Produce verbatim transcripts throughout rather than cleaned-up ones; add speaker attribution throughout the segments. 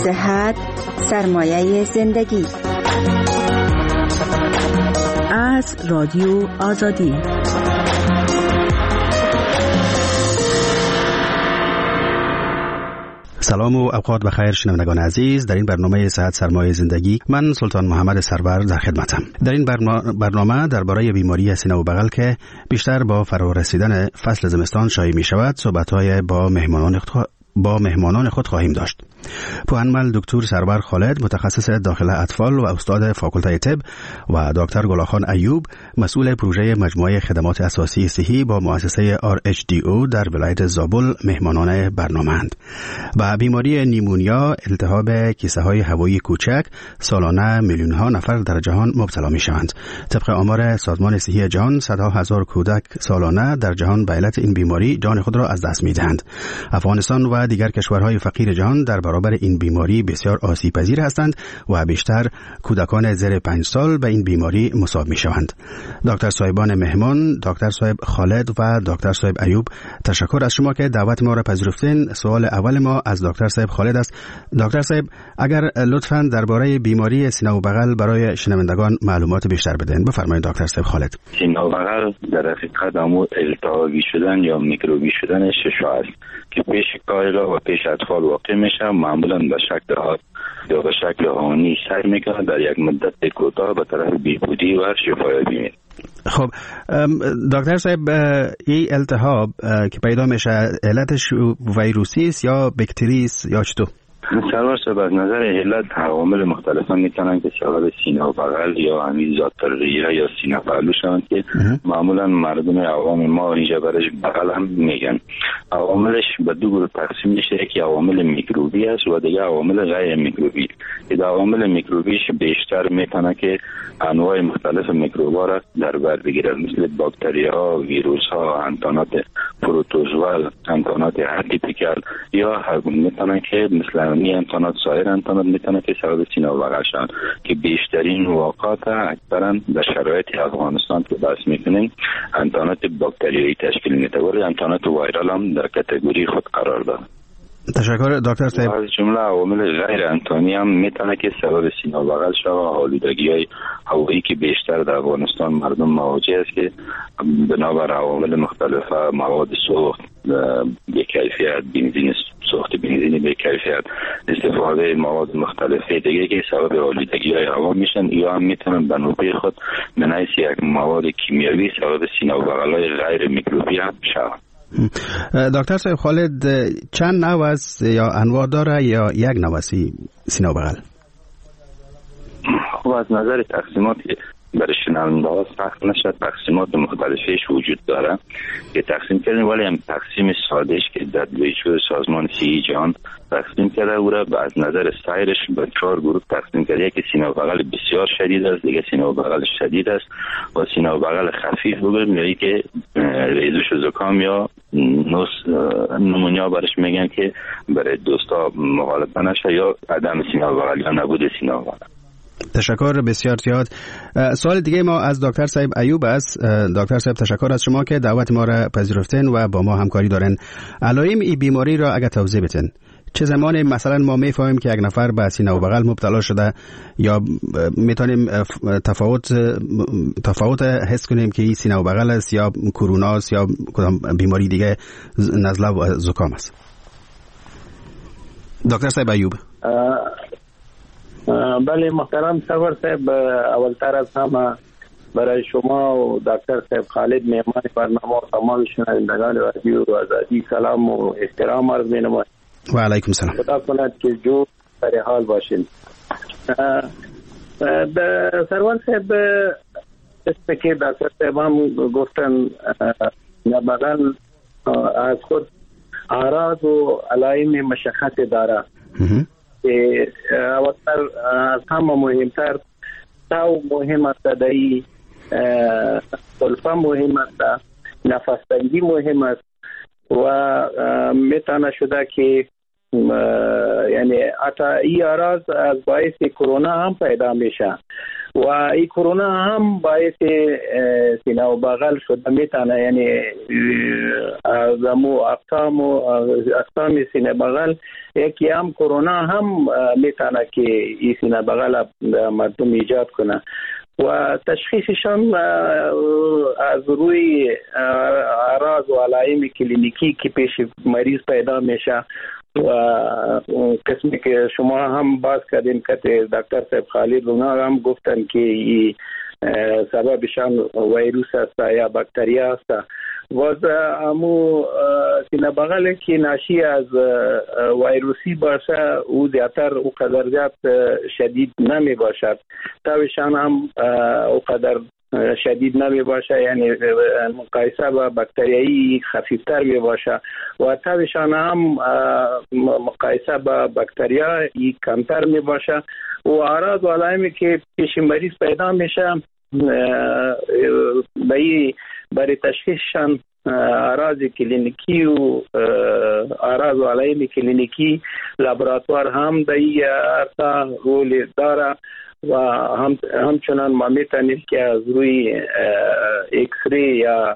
Speaker 1: صحت سرمایه زندگی. از رادیو آزادی.
Speaker 2: سلام و اوقات بخیر شنوندگان عزیز. در این برنامه صحت سرمایه زندگی من سلطان محمد سرور در خدمتم. در این برنامه درباره بیماری سینه و بغل که بیشتر با فرا رسیدن فصل زمستان شایع می شود صحبت‌های با مهمانان با مهمانان خود خواهیم داشت. پوهنمل دکتر سرور خالد متخصص داخل اطفال و استاد فاکولته طب و دکتر گلاخان ایوب مسئول پروژه مجموعه خدمات اساسی صحی با مؤسسه آر اچ دی او در ولایت زابل مهمانان برنامه‌اند. با بیماری نیمونیا التهاب کیسه های هوایی کوچک سالانه میلیون ها نفر در جهان مبتلا می شوند. طبق آمار سازمان صحی جهان صدها هزار کودک سالانه در جهان به علت این بیماری جان خود را از دست می دهند. افغانستان و دیگر کشورهای فقیر جهان در برابر این بیماری بسیار آسیب پذیر هستند و بیشتر کودکان زیر پنج سال به این بیماری مصاب می شوند. دکتر صاحبان مهمان، دکتر صاحب خالد و دکتر صاحب ایوب، تشکر از شما که دعوت ما را پذیرفتین. سوال اول ما از دکتر صاحب خالد است. دکتر صاحب اگر لطفاً درباره بیماری سینه و بغل برای شنوندگان معلومات بیشتر بدین. بفرمایید دکتر صاحب خالد.
Speaker 3: سینه و بغل در حقیقت امو التهابی شدن یا میکروبی شدن ششا است که پیش کایلا و پیش اطفال واقع میشه. معمولا به شکل آب یا به شکل آنی سر میکنه، در یک مدت کوتاه به طرف بیهودی و شفایابی میره.
Speaker 2: خب دکتر صاحب این التهاب که پیدا میشه علتش ویروسی است یا باکتری است یا چطور؟
Speaker 3: سرور صاحب از نظر علت عوامل مختلف هم میتونن که سبب سینه و بغل یا همین ذات‌الریه یا سینه پهلو شوند که معمولا مردم عوام ما اینجا برش بغل هم میگن. عواملش به دو گروه تقسیم میشه، یکی عوامل میکروبی است و دیگه عوامل غیر میکروبی. که عوامل میکروبیش بیشتر میتونه که انواع مختلف میکروبا را در بر بگیرد، مثل باکتری ها، ویروس ها، انتانات پروتوزوال، انتانات اتیپیکال، یا میتونه که مثل می انتانات سایر انتانات میتونه که سبب سینه و بغل شوند که بیشترین واقعات اکثرا در شرایط افغانستان که بحث میکنیم انتانات باکتریایی تشکیل میده، ولی انتانات وایرال هم در کاتگوری خود قرار داره.
Speaker 2: تشکر دکتر صاحب.
Speaker 3: از جمله عوامل غیر انتانی هم میتونه که سبب سینه و بغل شود. آلودگی‌های هوایی که بیشتر در افغانستان مردم مواجه است که بنابر عوامل مختلف، مواد سوخت به کیفیت، بنزین سوخت بنزینی به کیفیت، استفاده مواد مختلف دیگه که سبب آلودگی‌های هوا میشن، یا هم میتونن به نوبه خود من حیث یک مواد کیمیاوی سبب سینه و بغل‌های غیر میکروبی هم شود.
Speaker 2: دکتر صاحب خالد چند نوع است یا انواع داره یا یک نوع است سینه و بغل؟
Speaker 3: خب از نظر تقسیمات برای شنونده ها سخت نشد، تقسیمات مختلفش وجود داره که تقسیم کردیم، ولی هم تقسیم سادهش که در دبلیو سازمان صحی جهان تقسیم کرده او را از نظر سایرش به چهار گروه تقسیم کرده. یکی سینه و بغل بسیار شدید است، دیگه سینه و بغل شدید است و سینه و بغل خفیف بگویم، یعنی که ریزش و زکام یا نوس نمونیا برش میگن که برای دوستا مغالطه نشه، یا عدم سینه و بغل یا نبود سینه و بغل.
Speaker 2: تشکر بسیار زیاد. سوال دیگه ما از دکتر صاحب ایوب است. دکتر صاحب تشکر از شما که دعوت ما را پذیرفتین و با ما همکاری دارین. علائم این بیماری را اگه توضیح بدین. چه زمانی مثلا ما میفهمیم که یک نفر به سینه و بغل مبتلا شده، یا میتونیم تفاوت تفاوت حس کنیم که این سینه و بغل است یا کرونا است یا کدام بیماری دیگه نزله و زکام است؟ دکتر صاحب ایوب.
Speaker 4: بله محترم سرور صاحب، اولتر از همه برای شما و دکتر صاحب خالد مهمان برنامه و تمام شنوندگان رادیو آزادی سلام و احترام عرض می‌نمایم.
Speaker 2: و علیکم سلام.
Speaker 4: خدا کند که جو در حال باشین. سرور صاحب اسم که دکتر صاحب هم گفتن بغل از خود اعراض و علائم مشخص داره که اولتر از همه مهمتر تاو مهم است، دایی سلفه مهم است، نفس تنگی مهم است و میتونه شده که یعنی حتی این اعراض از باعث کرونا هم پیدا میشه و این کرونا هم باعث سینه و بغل شده میتونه، یعنی از امو اقسام و اقسام سینه بغل یکی هم کرونا هم میتونه که این سینه بغل مردم ایجاد کنه و تشخیصشان از روی اعراض و علائم کلینیکی که پیش مریض پیدا میشه و قسمی که شما هم باز کردین که دکتر صاحب خالد اونا هم گفتن که این سببشان ویروس است یا باکتریا است و امو سینه بغل که ناشی از ویروسی باشه او زیادتر او قدر زیاد شدید نمی باشد، تاویشان هم او قدر شدید نمی باشه، یعنی مقایسه با باکتریایی خفیفتر می باشه و تاویشان هم مقایسه با باکتریایی کمتر می باشه و اعراض و علائمی که پیش مریض پیدا میشه به برای تشخیصشان اعراض کلینیکی و اعراض و علائم کلینیکی لابراتوار هم در این ارتا رول داره و هم همچنان ما میتونیم که از روی ایکس ری یا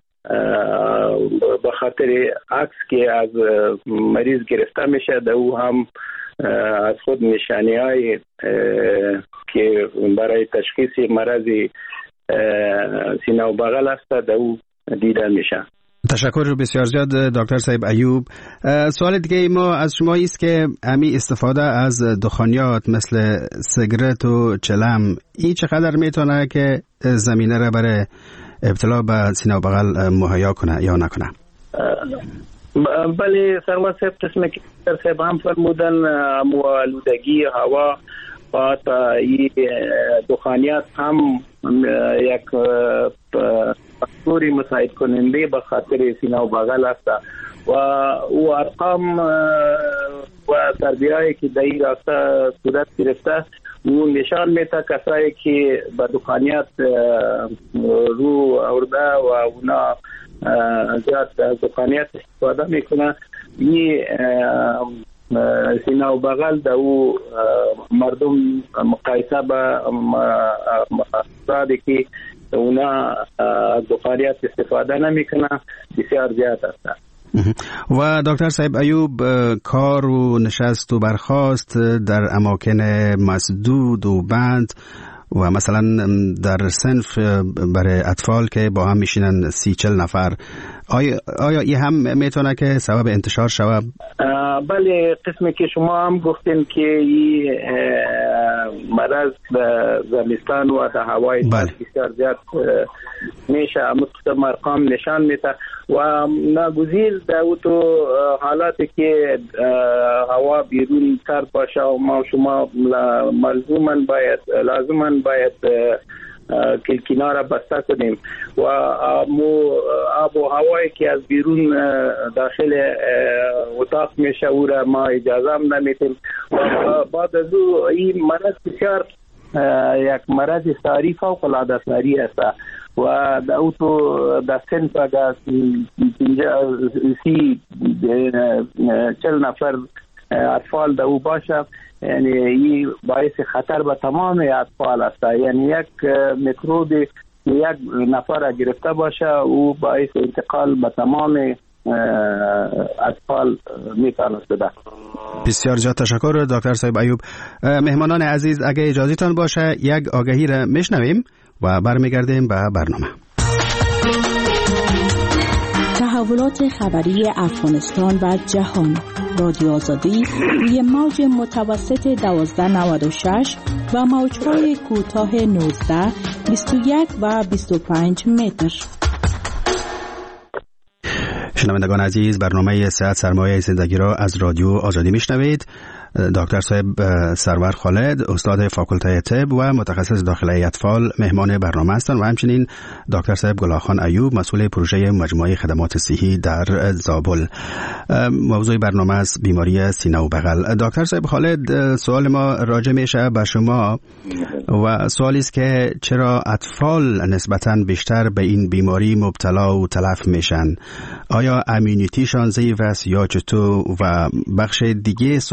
Speaker 4: به خاطر عکس که از مریض گرفته میشه در او هم از خود نشانی های که برای تشخیص مرض سینه و بغل است در او دیده میشه.
Speaker 2: تشکر بسیار زیاد دکتر صاحب ایوب. سوال دیگه ما از شما است که امی استفاده از دخانیات مثل سیگرت و چلم این چقدر میتونه که زمینه را برای ابتلا به سینه و بغل مهیا کنه یا نکنه؟
Speaker 4: بله سرور صاحب، قسم که دکتر صاحب هم فرمودن آلودگی هوا و دخانیات هم یک فاکتوری مساعد کننده به خاطر سینه و بغل است و او ارقام و تربیه‌ای که در این راسته صورت گرفته اون نشان میده کسایی که به دخانیات رو آورده و اونا زیاد از دخانیات استفاده میکنه، این سینه و بغل در او مردم مقایسه با افرادی که اونا از دخانیات استفاده نمیکنه بسیار زیاد است.
Speaker 2: و دکتر صاحب ایوب، کار و نشست و برخاست در اماکن مسدود و بند و مثلا در صنف برای اطفال که با هم میشینن سی چل نفر، آیا آیا این هم میتونه که سبب انتشار شود؟
Speaker 4: بله، قسمی که شما هم گفتین که این مرض زمستان و در هوای بسیار زیاد میشه، مختلف ارقام نشان میده و ناگزیر در تو حالاتی که هوا بیرون تر باشه و ما شما ملزوما باید لازما باید کلکینا را بسته کنیم و آب و هوایی که از بیرون داخل اتاق میشه او را ما اجازه هم نمیتیم و بعد از او این مرض بسیار یک مرض ساری فوق العاده ساری است و در او تو در صنف اگر سی چل نفر اطفال در او باشه، یعنی این باعث خطر به تمام اطفال است، یعنی یک میکروب یک نفر گرفته باشه او باعث انتقال به تمام اطفال میتونه شده.
Speaker 2: بسیار زیاد تشکر دکتر صاحب ایوب. مهمانان عزیز، اگه اجازهتان باشه یک آگهی را میشنویم و برمیگردیم به برنامه.
Speaker 1: تحولات خبری افغانستان و جهان، رادیو آزادی روی موج متوسط دوازده نود و شش و موج‌های کوتاه نوزده، بیست و یک و بیست و پنج متر.
Speaker 2: شنوندگان عزیز، برنامه صحت سرمایه زندگی را از رادیو آزادی میشنوید. دکتر صاحب سرور خالد، استاد فاکولته طب و متخصص داخلی اطفال مهمان برنامه هستند و همچنین دکتر صاحب گلاخان ایوب، مسئول پروژه مجموعه خدمات صحی در زابل. موضوع برنامه است بیماری سینه و بغل. دکتر صاحب خالد، سوال ما راجع میشه به شما و سوالی است که چرا اطفال نسبتاً بیشتر به این بیماری مبتلا و تلف میشن؟ آیا امیونیتیشان ضعیف است یا چطور؟ و بخش دیگه سوال ما است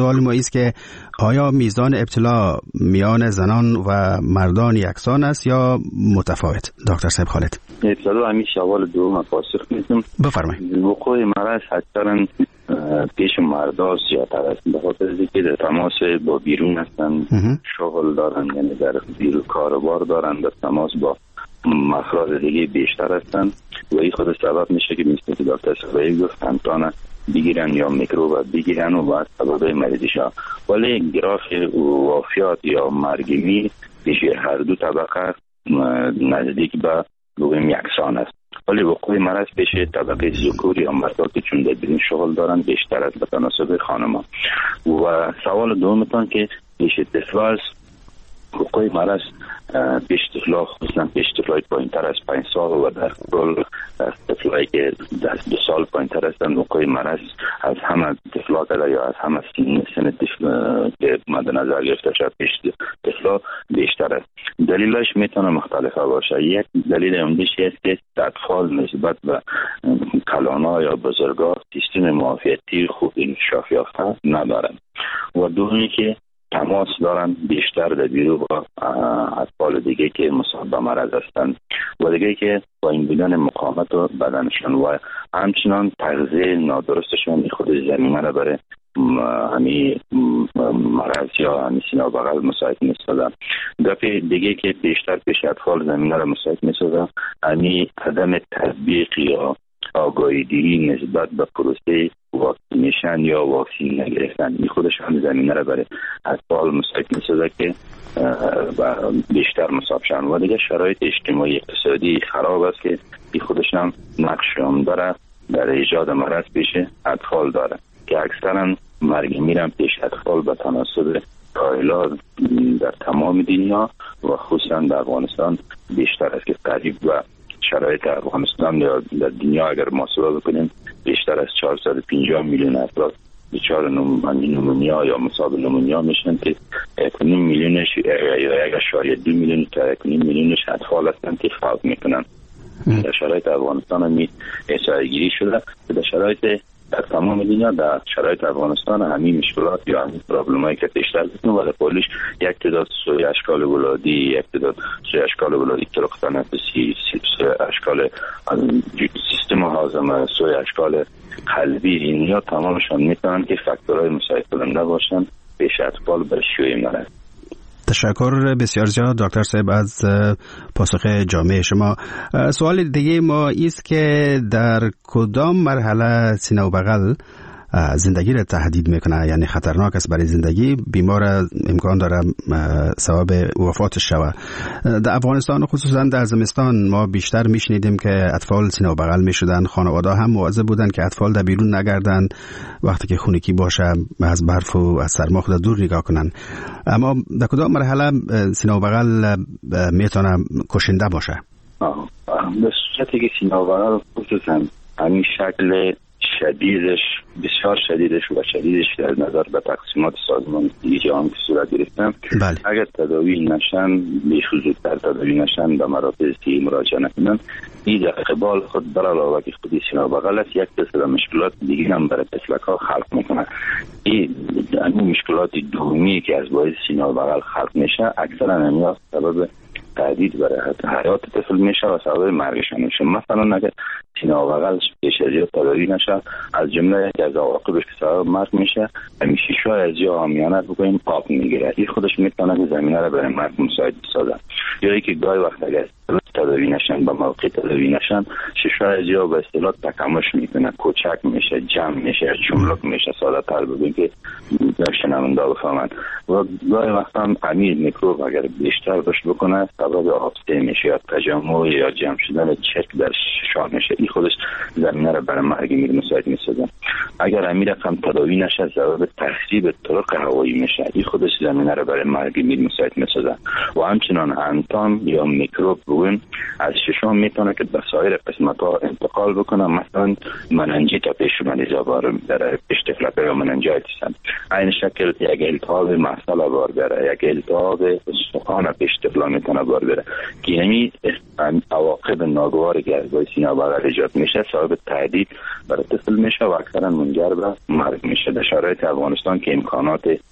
Speaker 2: است که آیا میزان ابتلا میان زنان و مردان یکسان است یا متفاوت؟ دکتر صاحب خالد.
Speaker 3: ابتلا همین سوال دوم پاسخ میدم.
Speaker 2: بفرمایید.
Speaker 3: وقوع مرض اکثرا پیش مردا زیادتر است، به خاطر اینکه در تماس با بیرون هستن، شغل دارن، یعنی در بیرون کاروبار دارن، در تماس با افراد دیگه بیشتر هستن و این خود سبب میشه که مثل که دکتر صاحب گفت امکان بگیرن یا میکروب بگیرن و بعد سبب مریضی شد. ولی گراف وفیات یا مرگ میر پیش هر دو طبقه نزدیک به بگویم یکسان است، ولی وقوع مرض پیش طبقه ذکور یا مردا که چون در بیرون شغل دارن بیشتر است به تناسب خانما. و سوال دومتان که پیش طفل وقوع مرض پیش طفلا خصوصا پیش طفلای پایین تر از پنج سال و در کل طفلایی که در دو سال پایین تر هستند وقوع مرض از همه طفلا کرده یا از همه سن سن طفل که مد نظر گرفته شد پیش طفلا بیشتر است. دلیلش میتونه مختلفه باشه. یک دلیل عمده‌اش است که اطفال نسبت به کلانا یا بزرگا سیستم معافیتی خوب انکشاف یافته ندارند و دومی که تماس دارن بیشتر در بیرو با اطفال دیگه که مصاب به مرض هستند و دیگه که با این بودن مقاومت و بدنشان و همچنان تغذیه نادرستشان خود زمینه را برای همی مرض یا همی سینه بغل مساعد می‌سازد. دفعه دیگه که بیشتر پیش اطفال زمینه را مساعد می‌سازد همی عدم تطبیق یا آگاهی دیری نسبت به پروسه واکسینیشن یا واکسین نگرفتن این خودش هم زمینه را برای اطفال مساعد می‌سازد که بیشتر مصاب شدن و دیگه شرایط اجتماعی اقتصادی خراب است که این خودش هم نقش عمده در ایجاد مرض پیش اطفال داره که اکثرا مرگ میرن پیش اطفال به تناسب کایلا در تمام دنیا و خصوصا در افغانستان بیشتر است که قریب و شرایط افغانستان یا در دنیا اگر محاسبه بکنیم بیشتر از چهارصد و پنجاه میلیون افراد دچار نمونیا یا مصاب نمونیا میشن که یک میلیونش یا یک اشاریه دو میلیون تا یک میلیونش اطفال هستند که فوت میکنن. در شرایط افغانستان هم احصایه گیری شده در شرایط در تمام دنیا در شرایط افغانستان همین مشکلات یا همین پرابلمایی که بیشتر داریم و در پولیش یک تعداد سوی اشکال ولادی، یک تعداد سوی اشکال ولادی طرق تنفسی، سوی اشکال سیستم هاضمه، سوی اشکال قلبی، اینها تمامشان میتونن که فاکتورهای مساعد کننده باشن پیش اطفال به شیوع مرض.
Speaker 2: تشکر بسیار زیاد دکتر صاحب از پاسخ جامع شما. سوال دیگه ما است که در کدام مرحله سینه و بغل زندگی را تهدید میکنه، یعنی خطرناک است برای زندگی، بیمار امکان داره سبب وفاتش شود. در افغانستان خصوصا در زمستان ما بیشتر میشنیدیم که اطفال سینه و بغل میشدن، خانواده هم مواظب بودن که اطفال در بیرون نگردن، وقتی که خونگی باشه از برف و از سرما خود دور نگاه کنن. اما در کدام مرحله سینه و بغل میتونه کشنده باشه؟
Speaker 3: به صورتی که سینه و بغل خصوصا همین شکل شدیدش بسیار شدیدش و شدیدش در نظر به تقسیمات سازمان جهانی که صورت گرفتن
Speaker 2: بله.
Speaker 3: اگر تداوی نشن بیخوزودتر تداوی نشن به مراکز صحی مراجعه نکنن این در قبال خود بر علاوه که خودی سینه و بغل است یک دسته مشکلات دیگه هم برای طفلک ها خلق میکنن. این همین مشکلات دومی که از باعث سینه و بغل خلق میشه اکثرا همین سبب تهدید برای حیات طفل میشه و سبب مرگشان میشه. مثلا اگر سینه و بغل پیش از یا تداوی نشه از جمله یکی از عواقبش که سبب مرگ میشه همیشه شاید از یا عامیانه بگوییم آب میگیره. این خودش میتونه که زمینه رو برای مرگ مساعد بسازه. یا اینکه گاهی وقت اگر تداوی نشن با موقع تداوی نشن ششای از یا به اصطلاح تکمش میکنه، کوچک میشه، جمع میشه، چملک میشه، ساده تر بگوییم که شنونده بفهمند. و گاهی وقت هم همین میکروب اگر بیشتر باش بکنه سبب آبسته میشه یا تجمع یا جمع شدن چرک در ششام میشه. این خودش زمینه رو برای مرگ میر مساعد میسازه. اگر همین رقم تداوی نشه سبب تخریب طرق هوایی میشه. این خودش زمینه رو برای مرگ میر مساعد میسازه. و همچنان انتان یا میکروب بگوییم از ششم میتونه که به سایر قسمت ها انتقال بکنه. مثلا مننجیت پیش مریضا بار در پیش طفلک یا مننجایتیس این شکل یک التهاب مفصل بار بره، یک التهاب استخوان پیش طفلا میتونه بار بره که همین عواقب ناگواری که از باعث سینه و بغل ایجاد میشه سبب تهدید برای طفل میشه و اکثرا منجر به مرگ میشه. در شرایط افغانستان که امکانات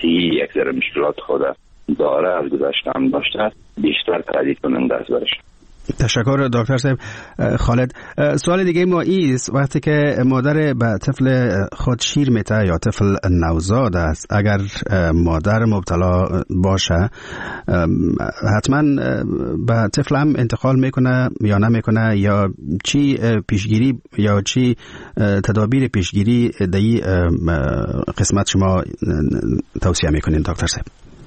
Speaker 3: صحی یک ذره مشکلات خود داره، از گذشته هم داشته، بیشتر تهدید کننده است برش.
Speaker 2: تشکر دکتر صاحب. خالد، سوال دیگه ما ایست، وقتی که مادر به طفل خود شیر میته یا طفل نوزاد است، اگر مادر مبتلا باشه حتما به طفل هم انتقال میکنه یا نمیکنه، یا چی پیشگیری یا چی تدابیر پیشگیری در این قسمت شما توصیه میکنین دکتر صاحب؟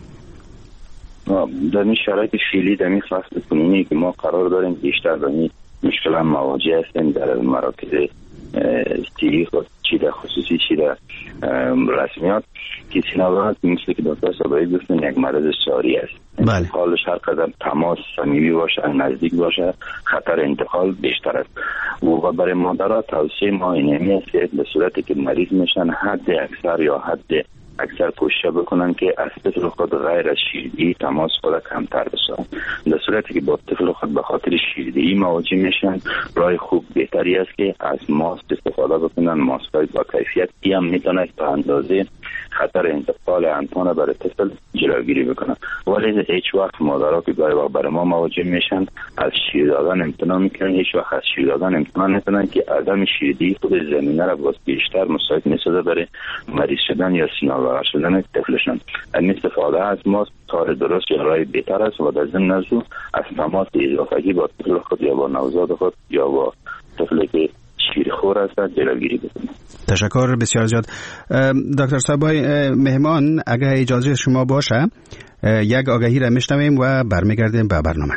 Speaker 3: در این شرایط فعلی در این فصل کنونی که ما قرار داریم بیشتر در این مشکل هم مواجه هستیم در مراکز صحی خود، چی در خصوصی چی در رسمیات، که سینه‌بغل مثل که دکتر صاحب گفتن یک مرض ساری است. انتقالش هر قدر تماس صمیمی باشه، نزدیک باشه، خطر انتقال بیشتر است. و برای مادرها توصیه ما اینمی است به صورتی که مریض میشن حد اکثر یا حد اکثر کوشش بکنن که از طفل خود غیر از شیردهی تماس خود کمتر بسازن. در صورتی که با طفل خود به خاطر شیردهی مواجه میشن، راه خوب بهتری است که از ماسک استفاده بکنن، ماسک های با کیفیت. این هم میتونه تا اندازه خطر انتقال انتان برای طفل جلوگیری بکنن. ولی هیچ وقت مادرها که گاهی وقت برای ما مواجه میشن از شیر دادن امتناع میکنن، هیچ وقت از شیر دادن امتناع نکنن که عدم شیردهی خود زمینه را باز بیشتر مساعد میسازه برای مریض شدن یا سینه‌بغل شدن طفلشان. این استفاده از ماسک کار درست یا راه بهتر است و در ضمن از از تماس اضافگی با طفل خود یا با نوزاد خود یا با طفلی که شیرخور است جلوگیری بکنید.
Speaker 2: تشکر بسیار زیاد دکتر صاحب. مهمان اگر اجازه شما باشه یک آگهی را میشنویم و برمیگردیم به برنامه.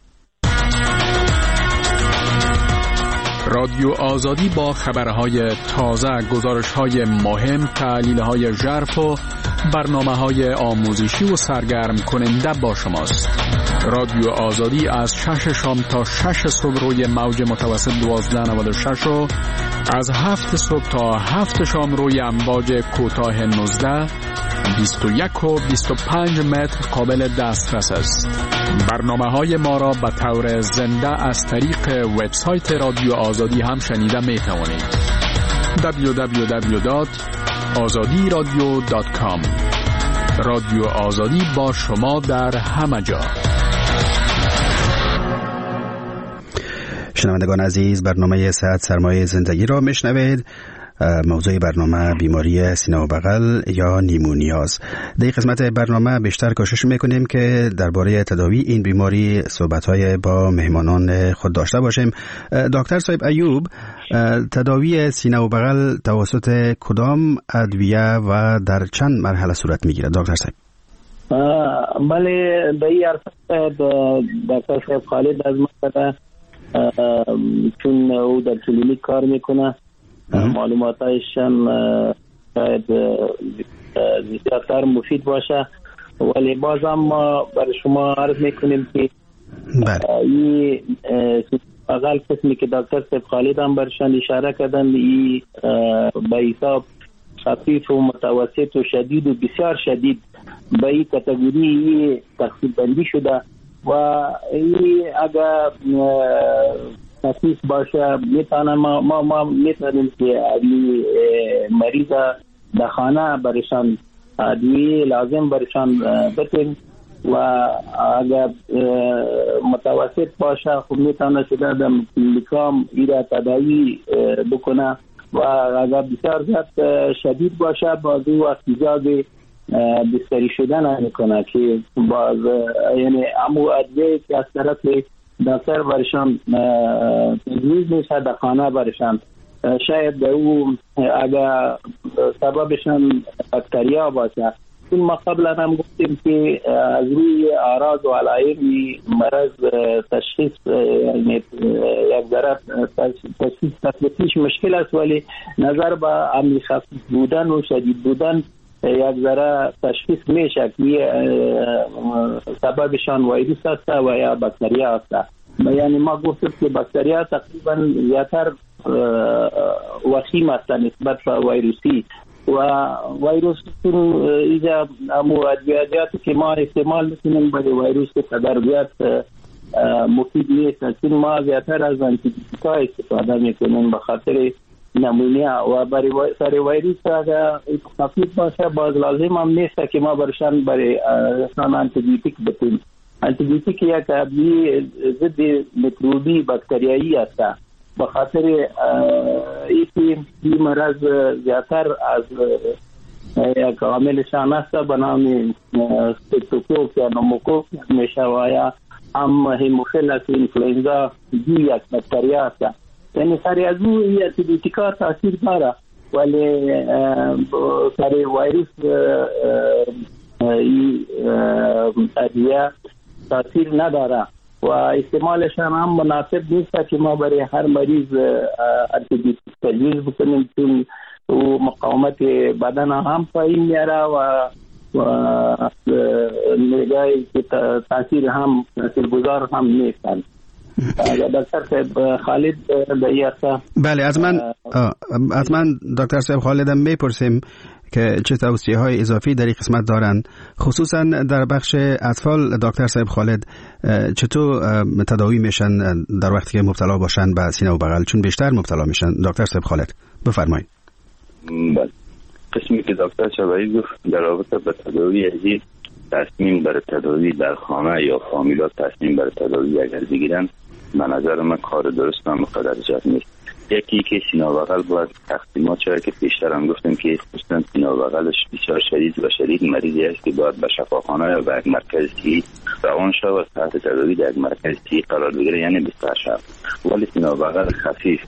Speaker 5: رادیو آزادی با خبرهای تازه، گزارش‌های مهم، تحلیل‌های ژرف و برنامه‌های آموزشی و سرگرم کننده با شماست. رادیو آزادی از شش شام تا شش صبح روی موج متوسط دوازده نود و شش و از هفت صبح تا هفت شام روی امواج کوتاه نوزده، بیست و یک و بیست و پنج متر قابل دسترس است. برنامه‌های ما را به طور زنده از طریق وبسایت رادیو آزادی هم شنیده می توانید. دبلیو دبلیو دبلیو دات آزادی رادیو دات کام. رادیو آزادی با شما در همه جا.
Speaker 2: شنوندگان عزیز، برنامه صحت سرمایه زندگی را میشنوید. موضوع برنامه بیماری سینه و بغل یا نیمونیاز. در این قسمت برنامه بیشتر کوشش میکنیم که درباره تداوی این بیماری صحبت‌های با مهمانان خود داشته باشیم. دکتر صاحب ایوب، تداوی سینه و بغل توسط کدام ادویه و در چند مرحله صورت میگیرد دکتر صاحب؟
Speaker 4: بله، در این عرصه دکتر صاحب خالد از ما چون او در کلینیک کار میکنه معلوماتش هم شاید زیادتر مفید باشه، ولی باز هم ما برای شما عرض میکنیم که این بغل قسمی که دکتر صاحب خالد هم برشان اشاره کردن، این به حساب خفیف و متوسط و شدید و بسیار شدید به این کاتگوری تقسیم بندی شده و این اگر خفیف باشه میتونه ما ما, ما میتونیم که ادویه مریض در خانه برشان ادویه لازم برشان بتیم و اگر متوسط باشه خب میتونه شده در کلینیکام ایره تداوی بکنه و اگر بسیار زیاد شدید باشه باز او احتیاج بستری شدن نمیکنه که باز یعنی امو ادویه که از طرف دکتر برشان تجویز میشه در خانه برشان شاید او اگر سببشان بکتریا باشه. این ما قبلا هم گفتیم که از روی اعراض و علائم مرض تشخیص یعنی یک ذره تشخیص تشخیصش مشکل است، ولی نظر به عملی خفیف بودن و شدید بودن یک ذره تشخیص میشه که سببشان ویروس است و یا بکتریا است. یعنی ما گفتیم که بکتریا تقریبا زیادتر وخیم است نسبت به ویروسی و ویروس اینجا امو ادویاتی که ما استعمال میکنیم برای ویروس که قدر زیاد مفید نیست، چون ما زیادتر از آنتیبیوتیکا استفاده میکنیم به خاطر نمونیا و برای سر ویروس اگر خفیف باشه باز لازم هم نیست که ما برشان برای رسان آنتیبیوتیک بتیم. آنتیبیوتیک یک ابزار ضد میکروبی باکتریایی است. به خاطر اینکه این مرض زیادتر از یک عامل شان است به نام ستوکوک یا نوموکوک میشه و یا هم هموفیلس اینفلوئنزا دی یک باکتری است. یعنی سر از او این آنتیبیوتیکا تاثیر داره ولی سر ویروس این ادویه تاثیر نداره و استعمالشان هم مناسب نیست که ما برای هر مریض آنتیبیوتیک تجویز بکنیم چون او مقاومت بدن هم پایین میاره و و نگاهی که تاثیر هم تاثیرگذار هم نیستند. دکتر صاحب خالد دیاسا.
Speaker 2: بله از من از من دکتر صاحب خالدم میپرسیم که چه توصیه های اضافی در این قسمت دارن، خصوصا در بخش اطفال. دکتر صاحب خالد چطور تداوی میشن در وقتی که مبتلا باشن به سینه و بغل، چون بیشتر مبتلا میشن؟ دکتر صاحب خالد بفرمایید.
Speaker 3: بله، قسمی که دکتر شبایی گفت در رابطه با تداوی ازی تصمیم برای تداوی در خانه یا فامیلات تصمیم برای تداوی اگر بگیرن به نظر من کار درست هم قدر جد نیست. یکی که سینه و بغل باید تقسیمات شده که پیشتر هم گفتم که خصوصا سینه و بغلش بسیار شدید و شدید مریضی است که باید به شفاخانه یا به یک مرکز صحی روان شود و تحت تداوی در یک مرکز صحی قرار بگیره، یعنی بستر شود. ولی سینه و بغل خفیف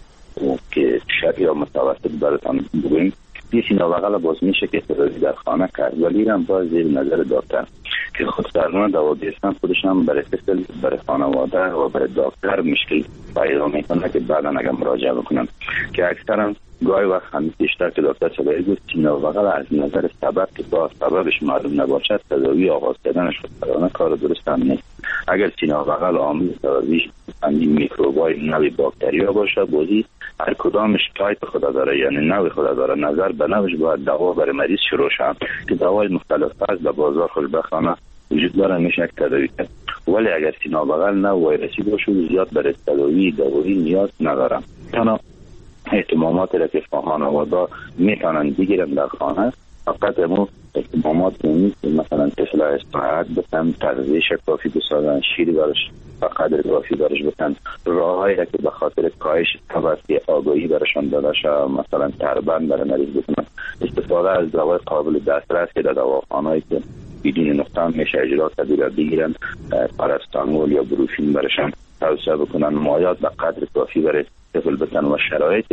Speaker 3: که شدید یا متوسط براتون بگویم یه سینه و بغل باز میشه که تداوی در خانه کرد، ولی هم باز زیر نظر دکتر که خود سرگونه دوا گرفتن خودش هم برای فصل برای خانواده و برای دکتر مشکل پیدا میکنه که بعدا اگر مراجعه بکنن که اکثرا گاهی وقت هم بیشتر که دکتر چبایی گفت سینه و بغل از نظر سبب که با سببش معلوم نباشد تداوی آغاز کردنش خودسرانه کار درست هم نیست. اگر سینه و بغل عامل تداویش همین میکروبای نوع باکتریا باشه بازی هر کدامش تایپ خدا داره، یعنی نوع خدا داره، نظر به نوعش باید دوا برای مریض شروع شد که دوای مختلف از به بازار خوشبختانه وجود داره میشه یک تداوی کرد. ولی اگر سینه و بغل نه ویروسی باشه زیاد برای تداوی دوائی نیاز ندارم. تنها اهتمامات را که خانواده میتونن بگیرن در خانه فقط امو اهتمامات نیست، مثلا طفل استراحت بتن، تغذیه کافی بسازن، شیر برش فقط کافی برش بتن، راههایی را که به خاطر کاهش توسط آگاهی برشان داده شد مثلا تربند برای مریض بکنن، استفاده از دوای قابل دسترس که در دواخانه‌ای که بدون نقطه میشه اجرا کرده بگیرن، پاراستامول یا بروفین برشان توصیه بکنن، مایات به قدر کافی برای طفل بتن و شرایط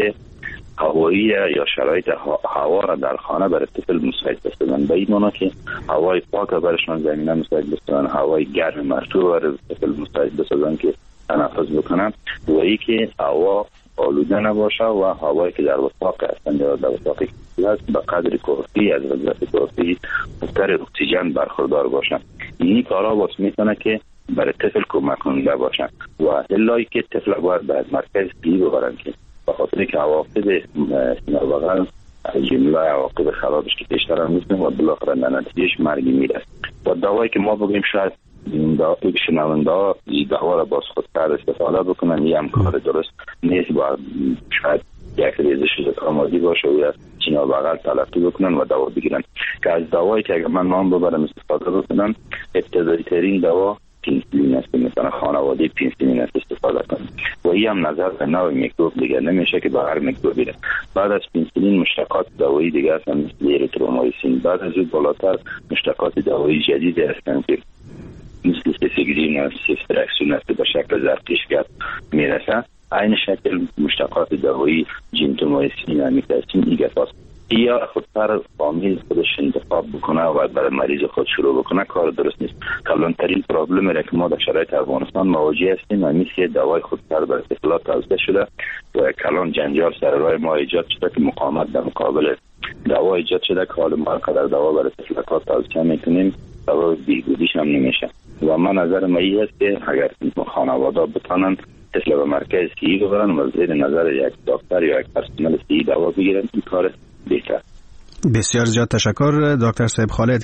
Speaker 3: هوایی یا شرایط هوا را در خانه برای طفل مساعد بسازن. به این معنی که هوای پاک برشان زمینه مساعد بسازن، هوای گرم مرطوب برای طفل مساعد بسازن که تنفس بکنن و ای که هوا آلوده نباشه و هوایی که در وفاق هستند یا در وفاق هست به قدر کافی از وضعیت کافی مقدار اکسیژن برخوردار باشن. این کارا باعث میکنه که برای طفل کمک کننده باشن و الا که طفل باید به مرکز صحی ببرن که به خاطر که عواقب سینه و بغل از جمله عواقب خرابش که پیشتر هم می‌بینیم و بالاخره نتیجهش مرگی میرسه. و دوایی که ما بگیم شاید دوا شنونده این دوا را باز خودتر استفاده بکنن، این هم کار درست نیست. باید شاید یک ریزش زکامازی باشه و از سینه و بغل تلقی بکنن و دوا بگیرن که از دوایی که اگر من نام ببرم استفاده بکنن ابتدایی ترین دوا پنیسیلین است، مثلا خانواده پنیسیلین است استفاده کنیم و این هم نظر به نوع میکروب دیگه نمیشه که به هر میکروبی ده. بعد از پنیسیلین مشتقات دوایی دیگه هستن مثل اریترومایسین، بعد از اون بالاتر مشتقات دوایی جدید هستن که مثل سیفیگرین است، سیفترکسون است به شکل زرتشت میرسن. این شکل مشتقات دوایی جنتومایسین و میتاسین ایگه هست. یا خودتر فامیل خودش انتخاب بکنه و برای مریض خود شروع بکنه کار درست نیست. کلانترین پرابلم را که ما در شرایط افغانستان مواجه هستیم و مثل دوای خودتر برای طفلات توسعه شده و کلان جنجال سر راه ما ایجاد شده که مقاومت در مقابل دوا ایجاد شده که حال ما قدر دوا برای طفلات توسعه میکنیم دوا بیهودیش هم نمیشه. و من نظر ما این است که اگر خانواده بتانن طفل به مرکز صحی ببرن و زیر نظر یک دکتر یا یک پرسنل صحی دوا بگیرن این کار بهتر.
Speaker 2: بسیار زیاد تشکر دکتر صاحب خالد.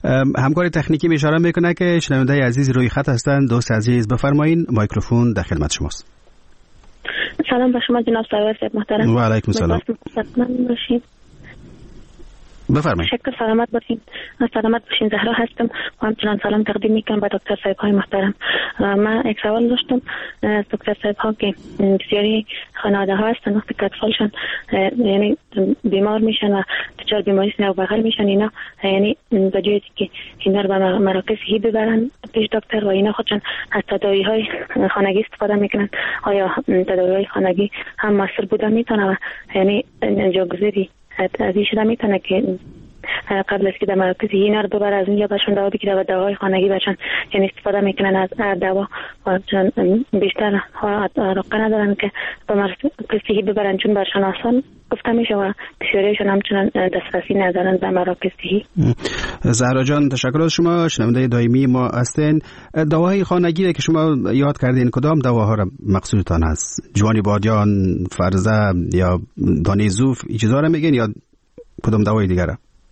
Speaker 2: همکار تکنیکی اشاره میکنه که شنونده عزیز روی خط هستند. دوست عزیز بفرمایین، میکروفون در خدمت شماست.
Speaker 6: سلام به شما جناب سرور صاحب محترم.
Speaker 2: و علیکم سلام.
Speaker 6: مطمئن باشید.
Speaker 2: بفرمایید.
Speaker 6: شکر سلامت باشین. سلامت باشین. زهرا هستم و همچنان سلام تقدیم میکنم به دکتر صاحب های محترم. من یک سوال داشتم از دکتر صاحب ها که بسیاری خانواده ها هستن وقتی که اطفالشان یعنی بیمار میشن و دچار بیماری سینه و بغل میشن، اینا یعنی به جای که اینا رو به مراکز صحی ببرن پیش دکتر و اینا خودشان از تداوی های خانگی استفاده میکنن، آیا تداوی های خانگی هم موثر بودن میتونه و یعنی جاگذاری از این شده میتونه که قبل از که در مراکز اینا رو ببره از اونجا بهشون دوا بگیره و دواهای خانگی بهشون یعنی استفاده میکنن از هر دوا و چون بیشتر علاقه ندارن که به مراکز صحی ببرن چون برشان آسان گفته میشه و بسیاریشون همچنان دسترسی ندارن به مراکز صحی.
Speaker 2: زهرا جان تشکر از شما، شنونده دائمی ما هستین. دواهای خانگی که شما یاد کردین کدام دواها را مقصودتان هست؟ جوانی بادیان، فرزه یا دانه زوف این چیزا را میگین یا کدام دوای دیگه را؟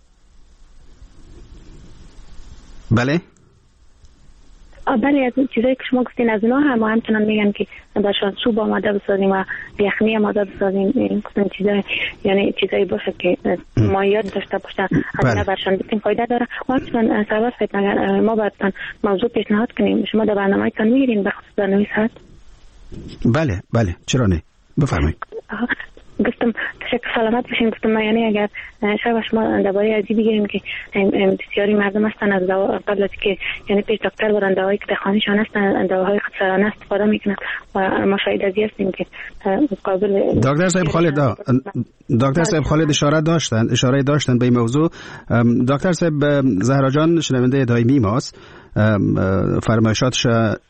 Speaker 2: بله
Speaker 6: بله از چیزایی که شما گفتین از اونا هم همچنان میگن که برشان سوپ آماده بسازیم و یخنی آماده بسازیم، این کدام چیزای یعنی چیزایی باشه که مایعات داشته باشه از اینا برشان بسیم فایده داره. و همچنان سوال خیلی اگر ما براتون موضوع پیشنهاد کنیم شما در برنامه‌تان میگیرین به خصوص برنامه صحت؟
Speaker 2: بله بله چرا نه، بفرمایید.
Speaker 6: گفتم تشکر سلامت باشین. گفتم ما یعنی اگر شاید شما درباره ازی بگیریم که بسیاری مردم هستن از دوا قبل از که یعنی پیش دکتر برن دوایی که در خانه‌شان هستن دواهای خودسرانه استفاده میکنن و ما شاید ازی هستیم که قابل.
Speaker 2: دکتر صاحب خالد دکتر صاحب خالد اشاره داشتن اشاره داشتن به این موضوع. دکتر صاحب زهرا جان شنونده دائمی ماست، فرمایشاتش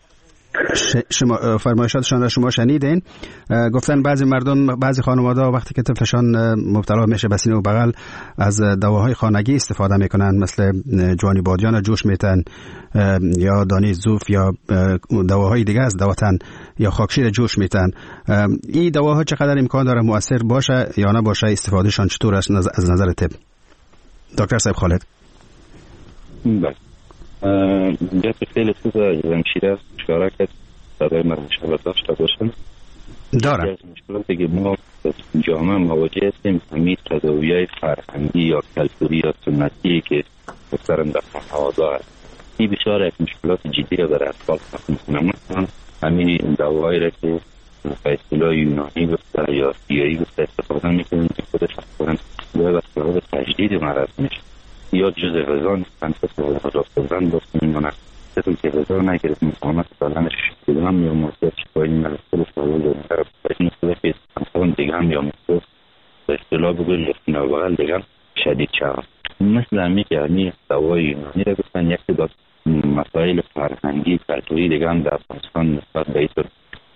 Speaker 2: شما فرمایشاتشان را شما شنیدین. گفتن بعضی مردم بعضی خانواده وقتی که طفلشان مبتلا میشه به سینه و بغل از دواهای خانگی استفاده میکنن، مثل جوانی بادیان جوش میتن یا دانه زوف یا دواهای دیگه از دواتن یا خاکشیر جوش میتن. این دواها چقدر امکان داره مؤثر باشه یا نباشه؟ استفادهشان چطور است از نظر طب؟ دکتر صاحب خالد.
Speaker 3: بله جات خیلی خوب همشیره اشاره کرد برای من مشابه داشته باشم
Speaker 2: دارم.
Speaker 3: از مشکلاتی که ما جامعه مواجه هستیم همین تداوی‌های فرهنگی یا کلتوری یا سنتی که اکثرا در خانواده هست، این بسیار یک مشکلات جدی را برای اطفال خلق می‌کنه. مثلا همین دوایی را که به اصطلاح یونانی گفته یا سیایی گفته استفاده می‌کنیم که خودش اصلا به سبب تجدید مرض میشه یا جزء غذا نیستن که غذا خوردن باست میمونه طفل که غذا نگرفت مقاومت بدنش کدام یا موثر شفایی نرسل سوال داره این صورت که مثلا دیگه هم یا مثل به اصطلاح بگویم سینه و بغل دیگه شدید شود. مثل همی که همی دوای یونانی را گفتن یک تعداد مسائل فرهنگی کلتوری دیگه هم در افغانستان نسبت به اینطور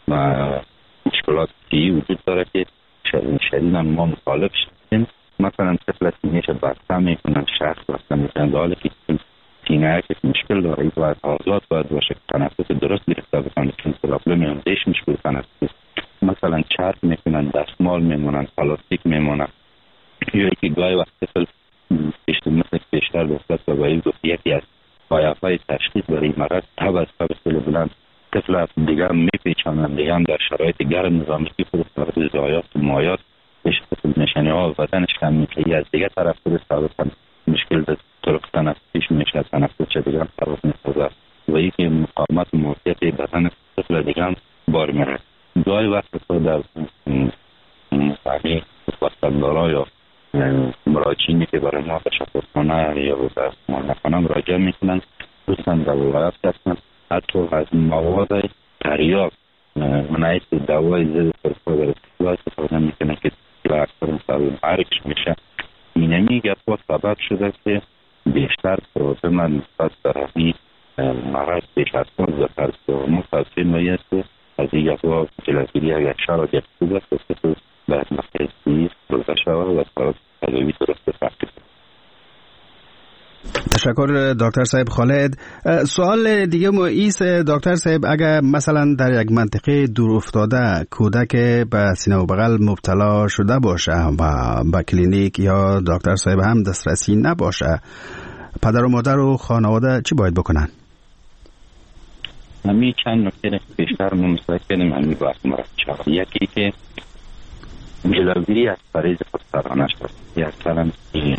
Speaker 3: مشکلات صحی وجود داره که شدیداً ما مخالف شدیم. مثلا طفل سینه‌اش بسته میکنن، شخص بسته میکنن، در حالی که سینه یک مشکل داره، این باید آزاد باید باشه که تنفس درست گرفته بکنه چون پرابلم اندیش مشکل تنفس. مثلا چرب میکنن، دستمال میمونن، پلاستیک میمونن، یا که گاهی وقت طفل بیشتر مثل بیشتر بسته و باید گفت یکی از پایه‌های تشخیص برای مرض تب از تب سل بلند طفل دیگه هم میپیچانن، دیگه هم در شرایط گرم نظامی خود استفاده زایات و مایات بشتر نشانی ها و بدنش کم میشه، از دیگه طرف خود استفاده مشکل در طرق تنفسیش میشه، تنفس چه دیگه هم طرف میسازه و یکی مقاومت و موقعیت بدن طفل دیگه هم بار میره. گاهی وقت خود در فهمی وستندارا یا مراجعینی که برای ما به شفاخانه یا به درمانخانه مراجعه میکنن خصوصا در ولایت هستن، حتی از مواد تریاک منعیت دوای ضد سرطان در استفاده استفاده میکنه که اکثر مسئله مرگش میشه. اینمی گفت سبب شده که بیشتر پروبلم نسبت به همین مرض پیش از کن زفر سرمو تصویر میست از این گفت جلسگیری اگر شرا گفت خوب است که باید مخیصی برده شود و سرات تدوی درست فقید.
Speaker 2: تشکر دکتر صاحب خالد. سوال دیگه ما ایست دکتر صاحب، اگر مثلا در یک منطقه دور افتاده کودک به سینه و بغل مبتلا شده باشه و به کلینیک یا دکتر صاحب هم دسترسی نباشه، پدر و مادر و خانواده چی باید بکنن؟
Speaker 3: همین چند نکته که بیشتر ممسک کنیم همین بحث مرد شود. یکی که جلوگیری از فریض خودسرانه شد. یا مثلا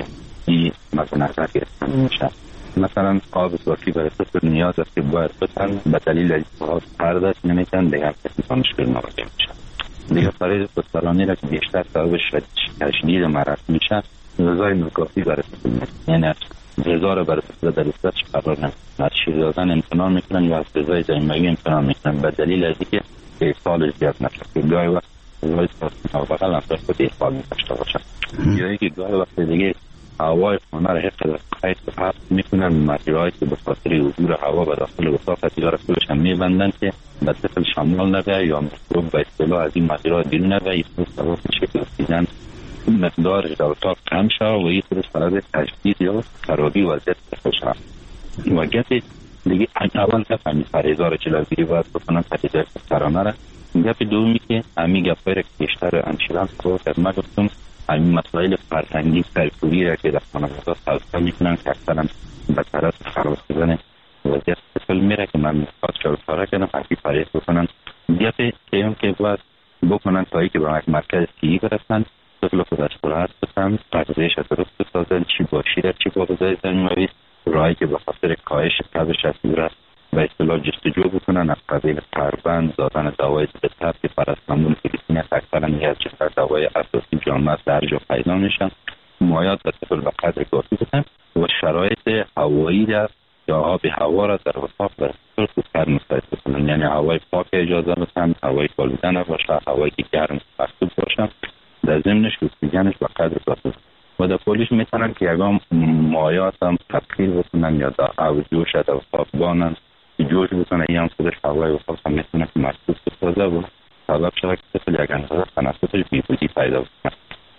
Speaker 3: این مثلا نظر گرفتن میشه. مثلا آب صافی برای طفل نیاز است که باید بتن به دلیل از جهاز پرداخت نمیتن دیگر کسی مشکل مواجه میشه. دیگه فریض خودسرانه را که بیشتر سبب تشدید مرض میشه غذای ناکافی برای طفل نیست. یعنی غذا را برای طفل در دستش قرار نمیدن. از شیر دادن امتنان میکنن یا از غذای زایمایی امتنان میکنن به دلیل از اینکه ایصالش زیاد نشه که گاهی وقت غذای بغل هم خود ایصال میداشته باشه یا اینکه گاهی وقت دیگه هوای خانه را حفظ خیلی حفظ میکنن مجرایی که به خاطر حضور هوا به داخل اتاق اتیار خودش هم میبندن که به طفل شمال نگه یا مکروب به اصطلاح از این مجرا بیرون نگه این خود سبب میشه که اکسیژن مقدارش در اتاق کم شد و این خودش سبب تجدید یا خرابی وضعیت طفل شد. و گفت دیگه اول گفت همین فریضا را جلوگیری باید بکنن فریضای خودسرانه را. گفت دومی که همین گفت را که بیشتر انشیلان خود از ما گفتم همین مسائل فرهنگی سرکوبی را که در خانواده توسعه میکنن که اکثرا به طرف خراب شدن وضعیت طفل میره که من خواهد شد کاره کنم حقی فریض بکنن. گفت که اون که باید بکنن تا ای که به مرکز سیهی برسن طفل خود از خورهت بسن تغذیهش از درست بسازن چی با شیر چی با غذای زمینی راهی که به خاطر کاهش تبش از صورت به اصطلاح جستجو بکنن از قبیل پربند دادن دوای ضد تب که پاراستامول فیلیپین است اکثرا یک چهار دوای اساسی جامعه درج و پیدا میشن مایات به طفل به قدر کافی بدن و شرایط هوایی را یا آب هوا را در اتاق به طور خوبتر مساعد بکنن. یعنی هوای پاک اجازه بدن هوای پالوده نباشه هوایی که گرم مخصوص باشه در ضمنش اکسیژنش به قدر کافی و در پولیش میتونن که یکم مایات هم تبخیر بکنن یا در او جوش در اتاق بانن که جوش بکنن یا هم خودش هوای اتاق هم میتونه که مخصوص بسازه و سبب شده که طفل یک اندازه تنفسش بیخودی پیدا بکنن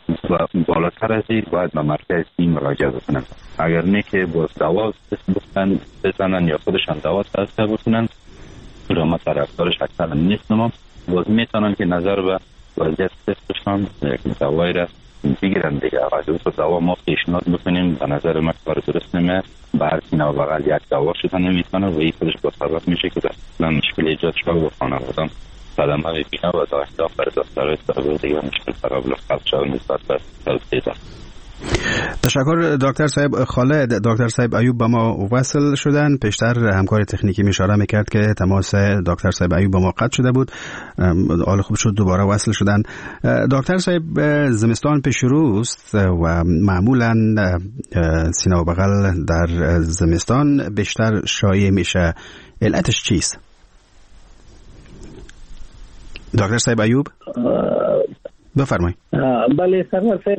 Speaker 3: و بالاتر از این باید به مرکز سیهی مراجعه بکنن. اگر نه که باز دوا بکنن بزنن یا خودشان دوا توصیه بکنن را ما طرفدارش اکثرا نیستم هم باز میتونن که نظر به وضعیت طفلشان یک دوایی را بگیرن دیگه. اگر تو دوا ما پیشنهاد بکنیم به نظر من کار درست نمیاد به هر سینه و بغل یک دوا شده نمیتونه و این خودش با سبب میشه که در مشکل ایجاد شده و خانوادان صدمه ببینه و در احتاف بر دستار استرابه دیگه مشکل فرابل خلق شده نسبت به توسعه دست.
Speaker 2: تشکر دکتر صاحب. خالد دکتر صاحب ایوب با ما وصل شدن. پیشتر همکار تکنیکی اشاره میکرد که تماس دکتر صاحب ایوب با ما قطع شده بود. حال خوب شد دوباره وصل شدن. دکتر صاحب زمستان پیش روست و معمولا سینه و بغل در زمستان بیشتر شایع میشه. علتش چیست؟ دکتر صاحب ایوب بفرمایید.
Speaker 4: بله سرور صاحب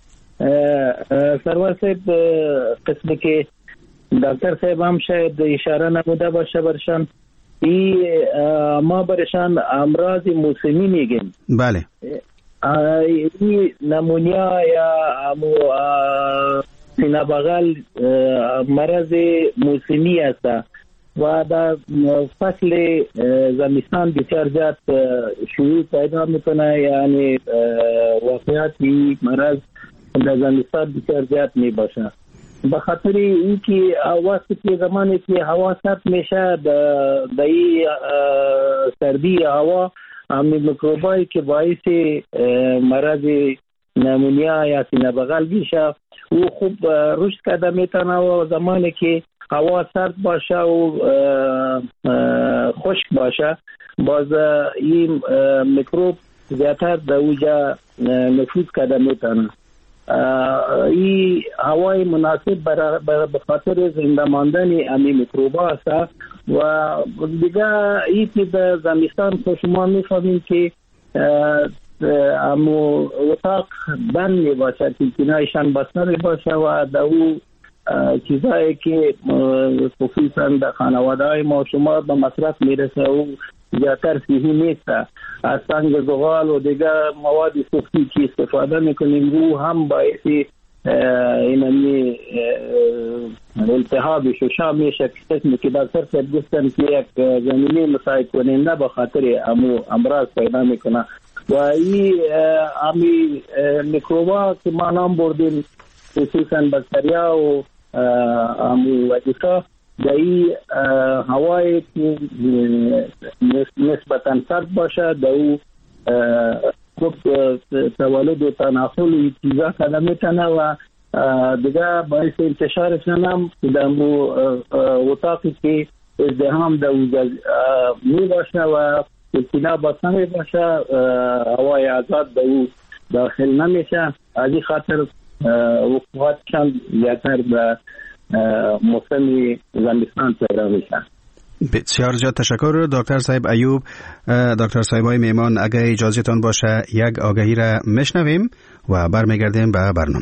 Speaker 4: سرور صاحب قسمی که دکتر صاحب هم شاید اشاره نموده باشه برشان ای ما برشان امراض موسمی میگیم.
Speaker 2: بله
Speaker 4: ای نمونیا یا امو سینه بغل مرض موسمی است و در فصل زمستان بسیار زیاد شیوع پیدا میکنه. یعنی واقعیت این مرض در زمستان بسیار زیاد می باشه به خاطر اینکه وقتی که زمانی که هوا سرد میشه در این سردی هوا همین میکروبایی که باعث مرض نمونیا یا سینه بغل میشه او خوب رشد کرده میتونه و زمانی که هوا سرد باشه و خشک باشه باز این میکروب زیادتر در اوجا نفوذ کرده میتونه. این هوای مناسب به خاطر زنده ماندن امی میکروبا است و دیگه این که در زمستان که شما میفهمید که امو اتاق بند می باشه که کنایشان بسته می باشه و در او چیزایی که خصوصا در خانواده های ما شما به مصرف میرسه و زیادتر صحی نیست. از سنگ زغال و دیگر مواد سوختی که استفاده میکنیم رو هم باعث اینمی التهاب ششم میشه قسمی که دکتر صاحب گفتن که یک زمینه مساعد کننده به خاطر امو امراض پیدا میکنه و این امی میکروبا که ما نام بردیم خصوصا باکتریا و امو وجیسا در این هوای نسبتا سرد باشه، در او خوب تولد و تناسل و چیزا کنه میتونه و دیگه باعث انتشارشان هم در اتاقی که ازدحام در می باشه و سینه بسته می باشه، هوای آزاد در او داخل نمیشه. از این خاطر وقوعاتشان زیادتر به موسم زمستان پیدا میشه.
Speaker 2: بسیار زیاد تشکر دکتر صاحب ایوب. دکتر صاحب های میمان، اگه اجازهتان باشه یک آگهی را میشنویم و برمیگردیم به برنامه.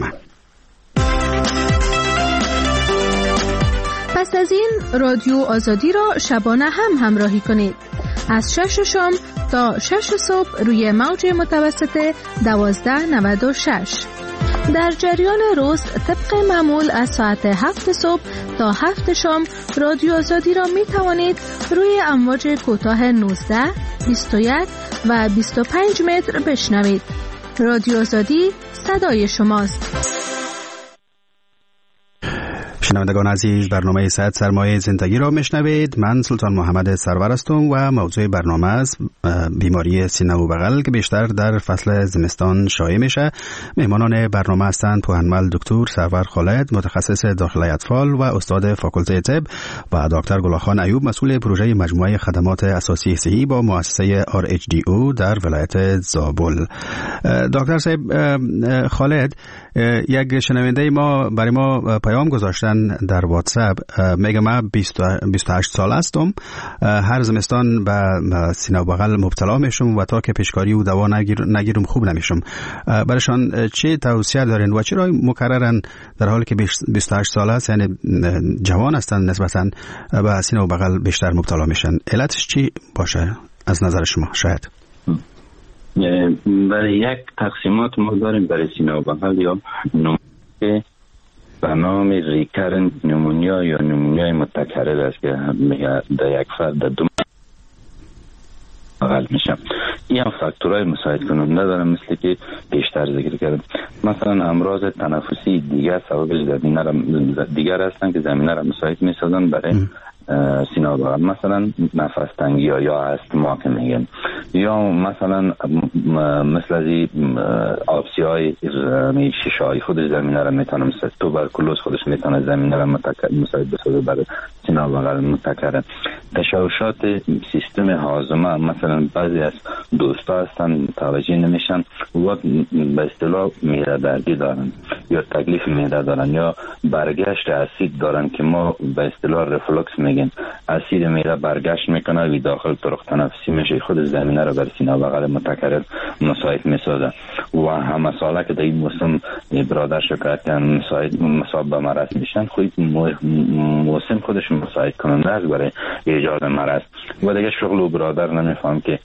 Speaker 7: پس از این رادیو آزادی را شبانه هم همراهی کنید از شش شام تا شش صبح روی موج متوسط دوازده نود و شش. در جریان روز طبق معمول از ساعت هفت صبح تا هفت شام رادیو آزادی را می توانید روی امواج کوتاه نوزده، بیست و یک و بیست و پنج متر بشنوید. رادیو آزادی صدای شماست.
Speaker 2: شنوندگان عزیز، برنامه صحت سرمایه زندگی را میشنوید. من سلطان محمد سرور هستم و موضوع برنامه است بیماری سینه و بغل که بیشتر در فصل زمستان شایع میشه. مهمانان برنامه هستند پوهنمل دکتر سرور خالد، متخصص داخله اطفال و استاد فاکولته طب، و دکتر گلاخان ایوب، مسئول پروژه مجموعه خدمات اساسی صحی با مؤسسه آر اچ دی او در ولایت زابل. دکتر صاحب خالد، یک شنونده ما برای ما پیام گذاشتن در واتساپ، میگه من بیست و هشت سال هستم، هر زمستان به سینه و بغل مبتلا میشم و تا که پیشکاری و دوا نگیر نگیرم خوب نمیشم. برایشان چه توصیه دارین و چرا مکررن در حالی که بیست و هشت سال است، یعنی جوان هستن، نسبتا به سینه و بغل بیشتر مبتلا میشن؟ علتش چی باشه از نظر شما؟ شاید
Speaker 3: برای یک تقسیمات ما داریم برای سینه و بغل یا نمونه به نام ریکرنت نمونیا یا نمونیای متکرر است که در یک فرد در دو بغل میشه. این هم فاکتورهای مساعد کننده دارن، مثل که بیشتر ذکر کردم. مثلا امراض تنفسی دیگر سبب دیگر هستند که زمینه را مساعد میسازن برای سینه و بغل، مثلا نفس تنگی یا استما که میگن، یا مثلا مثل از آبسی های شیشه های خود زمینه را میتونه، مثل توبرکولوز خودش میتونه زمینه را مساعد بسازه برای سینه و بغل متکرر. تشوشات سیستم هاضمه، مثلا بعضی از دوستا هستن توجه نمیشن و به اصطلاح معده دردی دارن یا تکلیف معده دارن یا برگشت اسید دارن که ما به اصطلاح رفلوکس میگن. اسید معده برگشت میکنه و داخل طرق تنفسی میشه، خود زمینه را بر سینه و بغل متکرر مساعد میسازه. و همه ساله که در این موسم برادر شکایت کردن مساعد مصاب به مرض میشن، خود موسم خودش مساعد کننده است برای ایجاد مرض. و دیگه شغل و برادر نمیفهم که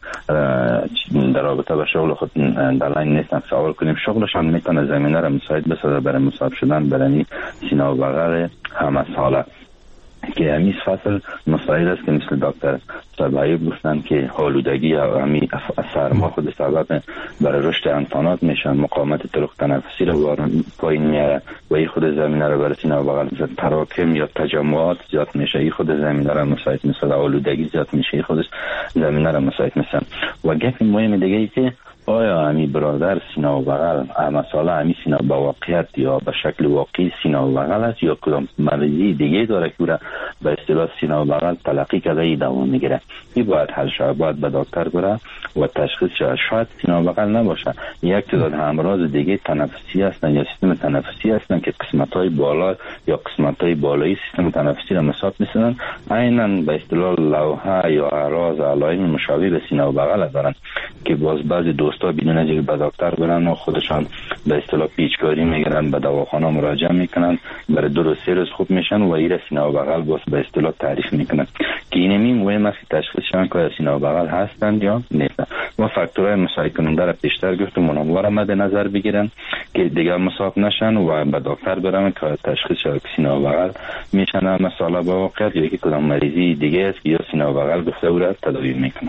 Speaker 3: در رابطه با شغل خود در لاین نیستن، سوال کنیم شغلشان میتونه زمینه را مساعد بسازه برای مصاب شدن برای سینه و بغل همه ساله. که همیز فصل مساعد است که مثل دکتر سربایی گفتن که آلودگی یا همی سرما خود سبب برای رشد انتانات میشن، مقاومت طرق تنفسی رو پایین میاره و این خود زمینه رو برای سینه و بغل تراکم یا تجمعات زیاد میشه، این خود زمینه رو مساعد میسازه. آلودگی زیاد میشه، این خودش زمینه رو مساعد میسازه. و گپ مهم دیگه ای که آیا همی برادر سینه و بغل مسئله همی سینه با واقعیت یا به شکل واقعی سینه و بغل است یا کدام مریضی دیگه داره که را به اصطلاح سینه و بغل تلقی کرده ای دوام میگیره؟ این باید حل شود، باید به دکتر بره و تشخیص شود. شاید سینه و بغل نباشه، یک تعداد امراض دیگه تنفسی هستن یا سیستم تنفسی هستن که قسمت‌های بالا یا قسمت‌های بالایی سیستم تنفسی را مساعد می‌سازن، عیناً به اصطلاح لوحه یا اعراض علائم مشابه به سینه و بغل دارن که باز بعضی دوستا بدون اینکه به دکتر برن و خودشان به اصطلاح پیچکاری میگیرن، به دواخانه مراجعه میکنن، برای دو روز سه روز خوب میشن و این سینه و بغل باز به اصطلاح تعریف میکنن که اینمی مهم است که تشخیص شون که سینه و بغل هستند یا نیستند. و فاکتورهای مساعد کننده را پیشتر گفتم، اونها را مد نظر بگیرن که دیگر مصاب نشن و به دکتر برن که تشخیص شون که سینه و بغل میشن مسئله با واقعیت یا که کدام مریضی دیگه است که یا سینه و بغل گفته او را تداوی میکنن.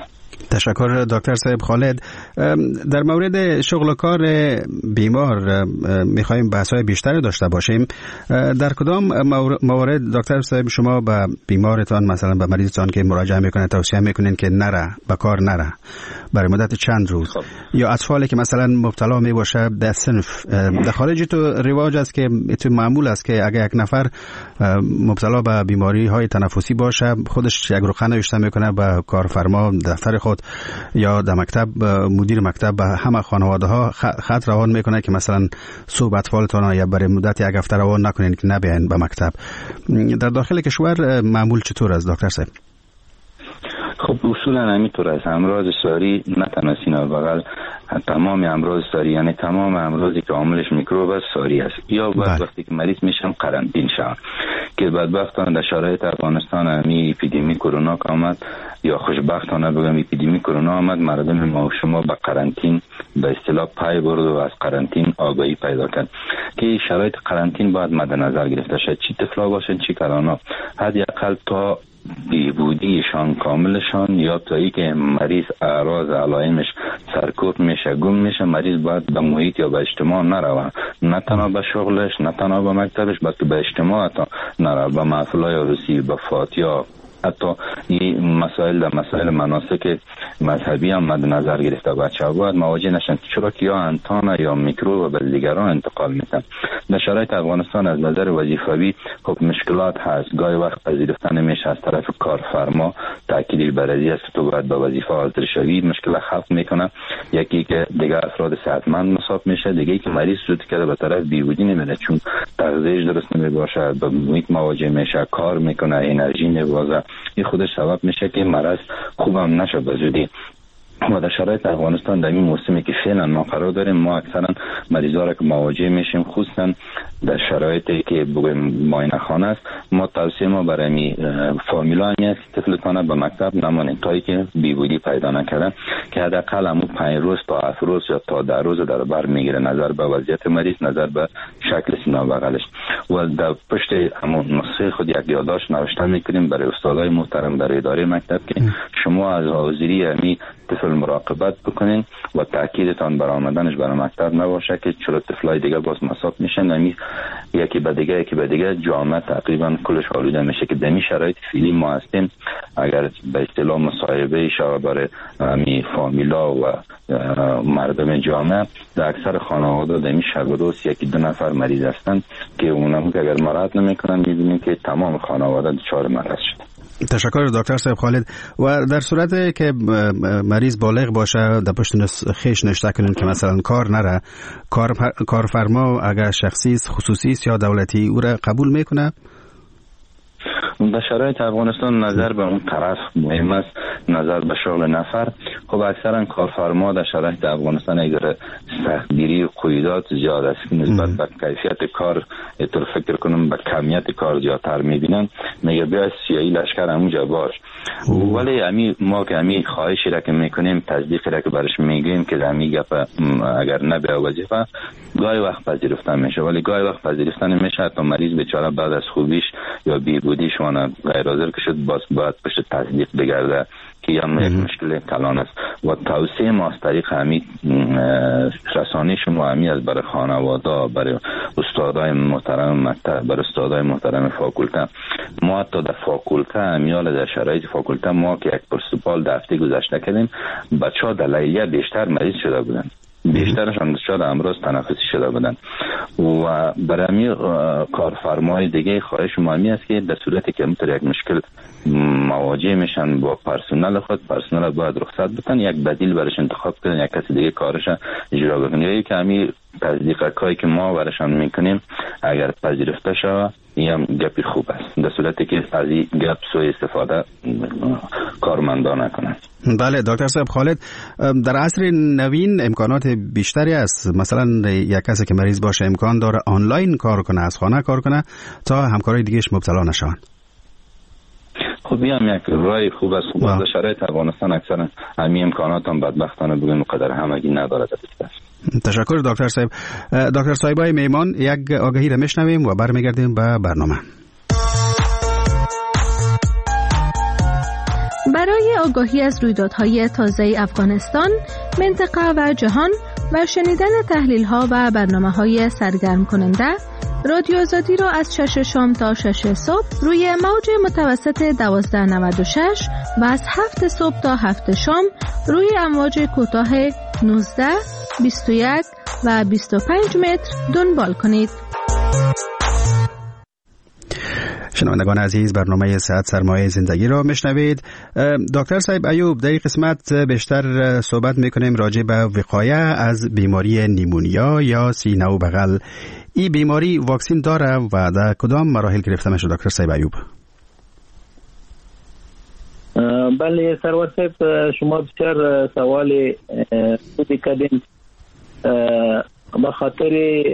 Speaker 2: تشکر دکتر صاحب خالد. در مورد شغل و کار بیمار میخوایم بحث‌های بیشتری داشته باشیم. در کدام موارد دکتر صاحب شما به بیمارتان، مثلا به مریضتان که مراجعه میکنه توصیه میکنین که نره به کار نره برای مدت چند روز؟ خب. یا اطفالی که مثلا مبتلا میباشه در صنف، در خارج تو رواج است که تو معمول است که اگه یک نفر مبتلا به بیماری های تنفسی باشه خودش یک رقم نوشته میکنه به کارفرما دفتر خود یا در مکتب مدیر مکتب به همه خانواده ها خط روان میکنه که مثلا صبح اطفالتان یا برای مدت یک هفته روان نکنین که نبیاین به مکتب. در داخل کشور معمول چطور است دکتر صاحب؟
Speaker 3: خب اصولا همینطور است. امراض ساری نه تنها سینه بغل، تمام امراض ساری یعنی تمام امراضی که عاملش میکروب است ساری است. یا بعد وقتی که مریض میشن قرنطین شون که بدبختانه در شرایط افغانستان همی اپیدمی کرونا آمد، یا خوشبختانه بگم اپیدمی کرونا آمد، مردم ما و شما به قرنطین به اصطلاح پای برد و از قرنطین آگاهی پیدا کرد که شرایط قرنطین باید مد نظر گرفته شد. چی طفلا باشن چی کلانا، حداقل تا بیهودیشان کاملشان یا تا ای که مریض اعراض علائمش سرکوب میشه گم میشه، مریض باید به محیط یا به اجتماع نروه، نه تنها به شغلش نه تنها به مکتبش بلکه به اجتماع تا نروه، به محفلای عروسی، به فاتحه، حتی این مسائل در مسائل مناسک مذهبی هم مد نظر گرفته. بچه ها باید مواجه نشن چرا که یا انتانه یا میکروب به دیگران انتقال میتن. در شرایط افغانستان از نظر وظیفوی خب مشکلات هست، گاهی وقت پذیرفته نمیشه از طرف کارفرما، تاکید بر این است که تو باید با وظیفه حاضر شوی، مشکل خلق میکنه. یکی که دیگه افراد صحتمند مصاب میشه، دیگه که مریض شده که به طرف بیهودی نمیره چون تغذیه‌اش درست نمیباشه، با محیط مواجه میشه، کار میکنه، انرژی نمیبازه، این خودش سبب میشه که مرض خوبم نشه به زودی. ما در شرایط افغانستان در این موسمی که فعلا ما قرار داریم، ما اکثرا مریضا را که مواجه میشیم خصوصا در شرایطی که بگویم معاینه خانه است، ما توصیه ما برای می فامیلا همی است که طفلتان به مکتب نمانید تا که بیهودی پیدا نکردن که حداقل همون پنج روز تا هفت روز یا تا ده روز در بر میگیره نظر به وضعیت مریض، نظر به شکل سینه بغلش. و در پشت همون نسخه خود یک یادداشت نوشته میکنیم برای استادای محترم در اداره مکتب که شما از حاضری همی طفل مراقبت بکنین و تاکیدتان بر آمدنش برای مکتب نباشه که چرا طفلای دیگه باز مصاب میشن، نمی یکی به دیگه یکی به دیگه جامعه تقریبا کلش آلوده میشه که دمی شرایط فعلی ما هستیم. اگر به اصطلاح مصاحبه شود برای می فامیلا و مردم جامعه، در اکثر خانواده دمی شب و روز یکی دو نفر مریض هستن که اونم که اگر مراعات نمیکنن میبینیم که تمام خانواده دچار مرض شده.
Speaker 2: تشکر دکتر صاحب خالد. و در صورتی که مریض بالغ باشه در پشت خیش نشته کنین که مثلا کار نره، کار کارفرما اگر شخصی خصوصی یا دولتی او را قبول میکنه؟
Speaker 3: در شرایط افغانستان نظر به اون طرف مهم است، نظر به شغل نفر. خب اکثرا کارفرما در شرایط افغانستان اگر سختگیری و قیودات زیاد است که نسبت به کیفیت کار اطور فکر کنم به کمیت کار زیادتر میبینن، میگه بیا سیاهی لشکر همونجا باش. ولی امی ما که امی خواهشی را که میکنیم، تصدیقی را که برش میگیم که امی گپ اگر نبیا وظیفه گاهی وقت پذیرفته میشه، ولی گاهی وقت پذیرفته نمیشه تا مریض بیچاره بعد از خوبیش یا بیهودیش وانه غیر حاضر که شد باز باید پشت تصدیق بگرده که هم یک مشکل کلان است. و توصیه ما از طریق همین رسانه شما همی از برای خانواده، برای استادای محترم مکتب، برای استادای محترم فاکولته، ما حتی در فاکولته همیال در شرایط فاکولته ما که یک پرسپال در هفته گذشته کردیم، بچه ها در لیلیه بیشتر مریض شده بودن، بیشترش هم دچار امراض تنفسی شده بودن. و برای همی کارفرمای دیگه خواهش ما همی است که در صورتی که همینطور یک مشکل مواجه میشن با پرسنل خود، پرسنل باید رخصت بتن، یک بدیل برش انتخاب کنن، یک کسی دیگه کارش اجرا بکنه. یا که همی تصدیقاتی که ما برشان میکنیم اگر پذیرفته شود این هم گپی خوب است، در صورتی که از این گپ سوء استفاده کارمندان نکنند.
Speaker 2: بله دکتر صاحب خالد، در عصر نوین امکانات بیشتری است. مثلا یک کسی که مریض باشه امکان داره آنلاین کار کنه، از خانه کار کنه تا همکارای دیگهش مبتلا نشون.
Speaker 3: خب این هم یک رای خوب است. خب در شرایط افغانستان اکثرا همین امکانات هم بدبختانه بگیم قدر همگی نداره.
Speaker 2: تشکر دکتر صاحب. دکتر صاحبای میمان، یک آگهی را میشنویم و برمیگردیم به برنامه.
Speaker 7: برای آگاهی از رویدادهای تازه افغانستان، منطقه و جهان و شنیدن تحلیل‌ها و برنامه‌های سرگرم کننده، رادیو آزادی را از شش شام تا شش صبح روی موج متوسط دوازده نود و شش و از هفت صبح تا هفت شام روی امواج کوتاه نوزده، بیست و یک و بیست و پنج متر دنبال کنید.
Speaker 2: شنوندگان عزیز، برنامه صحت سرمایه زندگی را میشنوید. دکتر صاحب ایوب، در این قسمت بیشتر صحبت میکنیم راجع به وقایه از بیماری نیمونیا یا سینه و بغل. این بیماری واکسین داره و در کدام مراحل گرفته میشه دکتر صاحب ایوب؟
Speaker 4: بله سرور صاحب، شما بسیار سوال خوبی کردین. به خاطر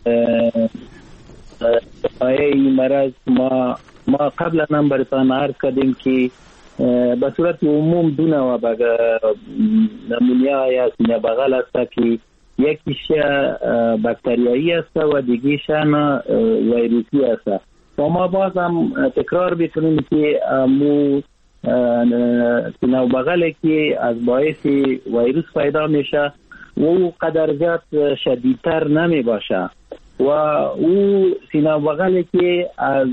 Speaker 4: این مرض ما ما قبلا هم براتان عرض کردیم که به صورت عموم دو نوع نمونیا یا سینه بغل است که یکیش باکتریایی است و دیگیش ویروسی است. و ما باز هم تکرار بکنیم که مو سینه بغل که از باعث ویروس پیدا میشه و قدر زیاد شدیدتر نمی باشه و او سینه بغلی که از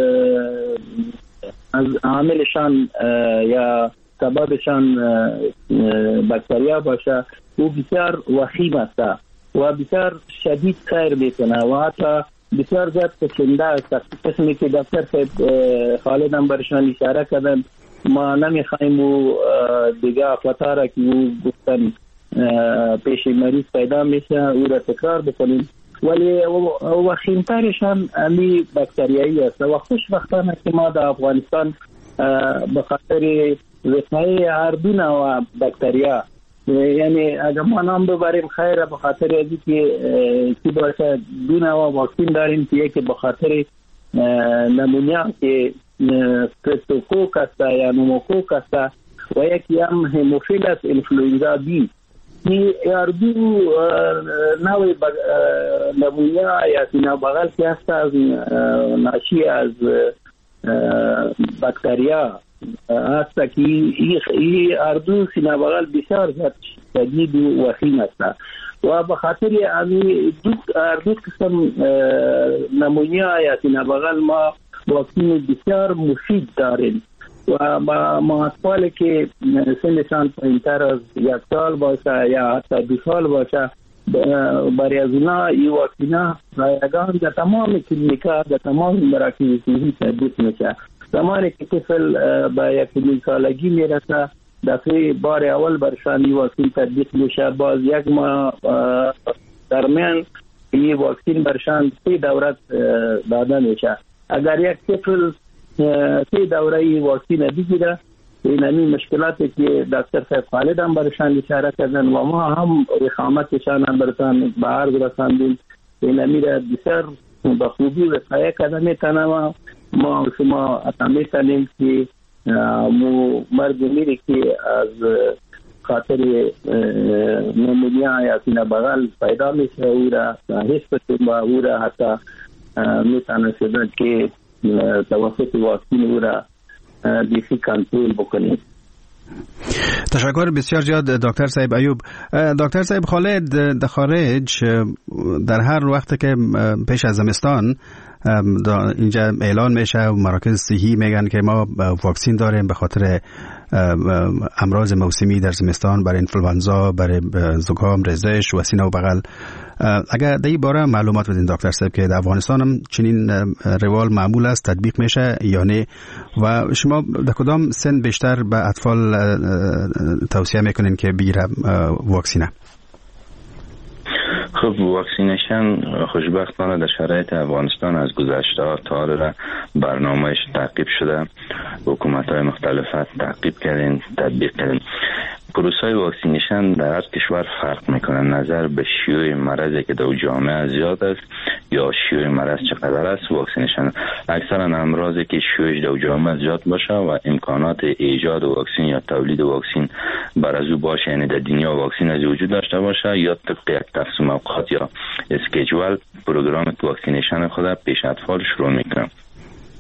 Speaker 4: از عاملشان یا سببشان باکتریا باشه او بسیار وخیم است و بسیار شدید سیر میکنه و حتی بسیار زیاد کشنده است. قسمی که دکتر خالد هم برشان اشاره کردن، ما نمیخوایم و دیگه افلاتاره که او گفتن پیش مریض پیدا میشه او را تکرار بکنیم، ولی وخیمترش هم امی باکتریایی است و خوشبختانه که ما در افغانستان به خاطر وقایه هر دو نوع باکتریا، یعنی اگر ما نام ببریم خیره، به خاطر ازی که چی باشه دو نوع واکسین داریم که یکی به خاطر نمونیا که استرپتوکوک است یا نوموکوک است و یکی هم هموفیلس انفلوئنزا بی. این اردو نوع نمونیا یا سینه بغل که هست از ناشی از باکتریا هست که این اردو سینه بغل بسیار شدید و وخیم است و به خاطر امی دو قسم نمونیا یا سینه بغل ما واکسین بسیار مفید داریم و ما اطفالی که سنشان پایینتر از یک سال باشه یا حتی دو سال باشه برای از اونا این واکسینا رایگان در تمام کلینیکا در تمام مراکز صحی تطبیق میشه. زمانی که طفل به یک نیم سالگی میرسه دفعه بار اول برشان این واکسین تطبیق میشه، باز یک ماه درمیان این واکسین برشان سه دورت داده میشه. اگر یک طفل سه دوره این واکسین بگیره، این همین مشکلاتی که دکتر صاحب خالد هم برشان اشاره کردن و ما هم رخامتشان هم برشان به عرض رساندیم، این همین را بسیار به خوبی وقایه کرده میتونه و ما شما اتا میتونیم که مرد میری که از خاطر نمونیا یا سینه بغل پیدا میشه او را حس بکنیم و او را حتی میتونه شده که توسط واکسین او را دیسی کنترل بکنیم.
Speaker 2: تشکر بسیار زیاد دکتر صاحب ایوب. دکتر صاحب خالد، در خارج در هر وقت که پیش از زمستان اینجا اعلان میشه و مراکز صحی میگن که ما واکسین داریم به خاطر امراض موسمی در زمستان، برای انفلوانزا، برای زکام، رزش و سینه و بغل. اگر در این باره معلومات بدین دکتر صاحب که در افغانستان هم چنین روال معمول است، تطبیق میشه یا نه، و شما در کدام سن بیشتر به اطفال توصیه میکنین که بگیره واکسینه؟
Speaker 3: خب واکسینیشن خوشبختانه در شرایط افغانستان از گذشته تا حالا برنامهش تعقیب شده، حکومت‌های مختلفت تعقیب کردن، تطبیق کردن. پروسه واکسینیشن در هر کشور فرق میکنه نظر به شیوع مرضی که در جامعه زیاد است یا شیوع مرض چقدر است. واکسینیشن اکثرا امراضی که شیوعش در جامعه زیاد باشه و امکانات ایجاد واکسین یا تولید واکسین بر از او باشه، یعنی در دنیا واکسین از وجود داشته باشه، یا طبق یک تقسیم اوقات یا اسکیجول پروگرام واکسینیشن خود پیش اطفال شروع میکنه.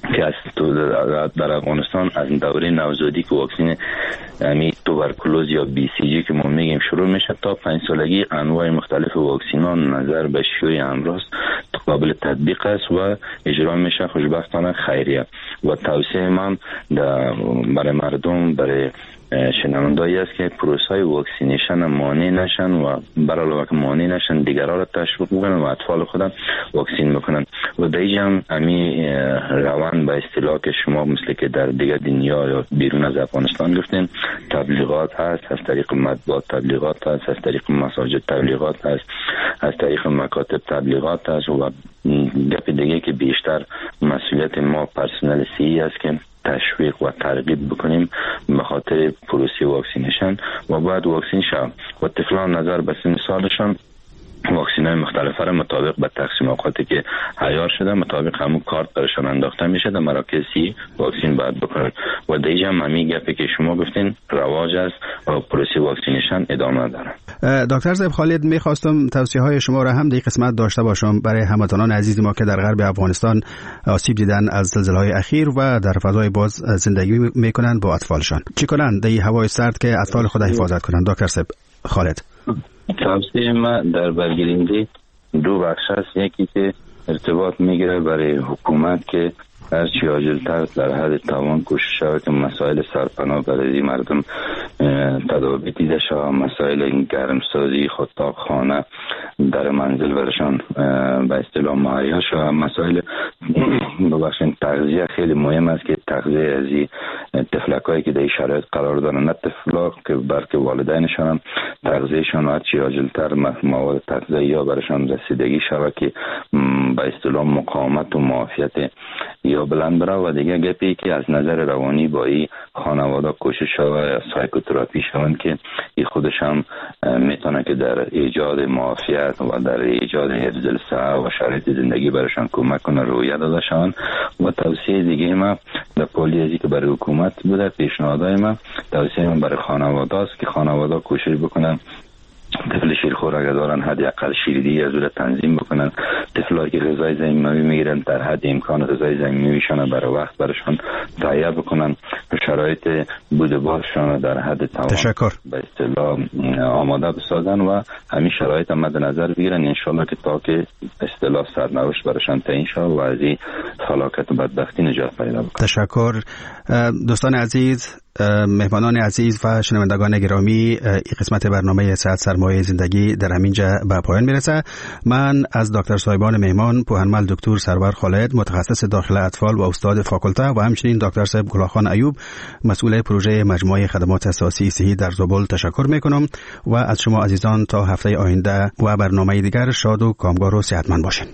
Speaker 3: که از در افغانستان از دوره نوزادی که واکسن یعنی توبرکلوز یا بی سی جی که ما میگیم شروع میشه تا پنج سالگی انواع مختلف واکسینان نظر به شیوع امراض قابل تطبیق است و اجرا میشه خوشبختانه خیریه و توصیه من برای مردم برای شنوندایی است که پروسه واکسینیشن مانع نشن و برای که مانع نشن دیگران را تشویق بکنن و اطفال خودم واکسین بکنن و در اینجا امی روان به اصطلاح که شما مثل که در دیگر دنیا یا بیرون از افغانستان گفتین تبلیغات هست، از طریق مطبوعات تبلیغات هست، از طریق مساجد تبلیغات هست، از طریق مکاتب تبلیغات هست و گپ دیگه که بیشتر مسئولیت ما پرسنل سی است که تشویق و ترغیب بکنیم به خاطر پروسه واکسینیشن و بعد واکسین شوند و طفلان نظر به سن سالشان واکسین های مختلفه را مطابق به تقسیم اوقاتی که عیار شده مطابق همون کارت برشان انداخته میشه در مراکز سی واکسین باید بکنن و دیگه هم همین گپی که شما گفتین رواج است و پروسه واکسینیشن ادامه داره.
Speaker 2: دکتر صاحب خالد میخواستم توصیه های شما را هم در قسمت داشته باشم برای هموطنان عزیز ما که در غرب افغانستان آسیب دیدن از زلزله های اخیر و در فضای باز زندگی میکنند با اطفالشان. چی کنند در هوای سرد که اطفال خود حفاظت کنند؟ دکتر صاحب خالد.
Speaker 3: توصیه ما در برگیرنده دو بخش است. یکی که ارتباط میگیره برای حکومت که هر چی عاجل‌تر در حد توان کوشش شود که مسائل سرپناه برای مردم تداوی دیده شود، مسائل گرمسازی خودتاب خانه در منزل برشان به اصطلاح مهیا شود، مسائل ببخشید تغذیه خیلی مهم است که تغذیه از طفلکایی که در شرایط قرار دارن نه طفلا که بلکه والدینشان هم تغذیهشان هر چی عاجل‌تر مواد تغذیه‌ای برشان رسیدگی شود که به اصطلاح مقاومت و معافیت یا بلند بره و دیگه گپی که از نظر روانی با این خانواده کوشش شود سایکوتراپی شوند که این خودش هم میتونه که در ایجاد معافیت و در ایجاد حفظ الصحه و شرایط زندگی برشان کمک کنه رویه داده شوند. و توصیه دیگه ما در پالیزی که برای حکومت بوده پیشنهادهای ما توصیه من برای خانواده است که خانواده کوشش بکنن طفل شیرخور اگر دارن حداقل شیردهی از اون تنظیم بکنن، طفلایی که غذای ضمیموی میگیرن در حد امکان غذای ضمیمویشان برای وقت برشان تهیه بکنن، شرایط بود و باششان در حد توان
Speaker 2: تشکر
Speaker 3: به اصطلاح آماده بسازن و همین شرایط هم مد نظر بگیرن انشالله که تا که اصطلاح سرنوشت برشان تعیین شود و از این هلاکت و بدبختی نجات پیدا بکنن.
Speaker 2: تشکر. دوستان عزیز، مهمانان عزیز و شنوندگان گرامی، این قسمت برنامه صحت سرمایه زندگی در همینجا به پایان میرسه. من از دکتر صاحبان مهمان پوهنمل دکتر سرور خالد متخصص داخل اطفال و استاد فاکولته و همچنین دکتر صاحب گلاخان ایوب مسئول پروژه مجموعه خدمات اساسی صحی در زابل تشکر میکنم و از شما عزیزان تا هفته آینده و برنامه دیگر شاد و کامگار و صحتمند باشین.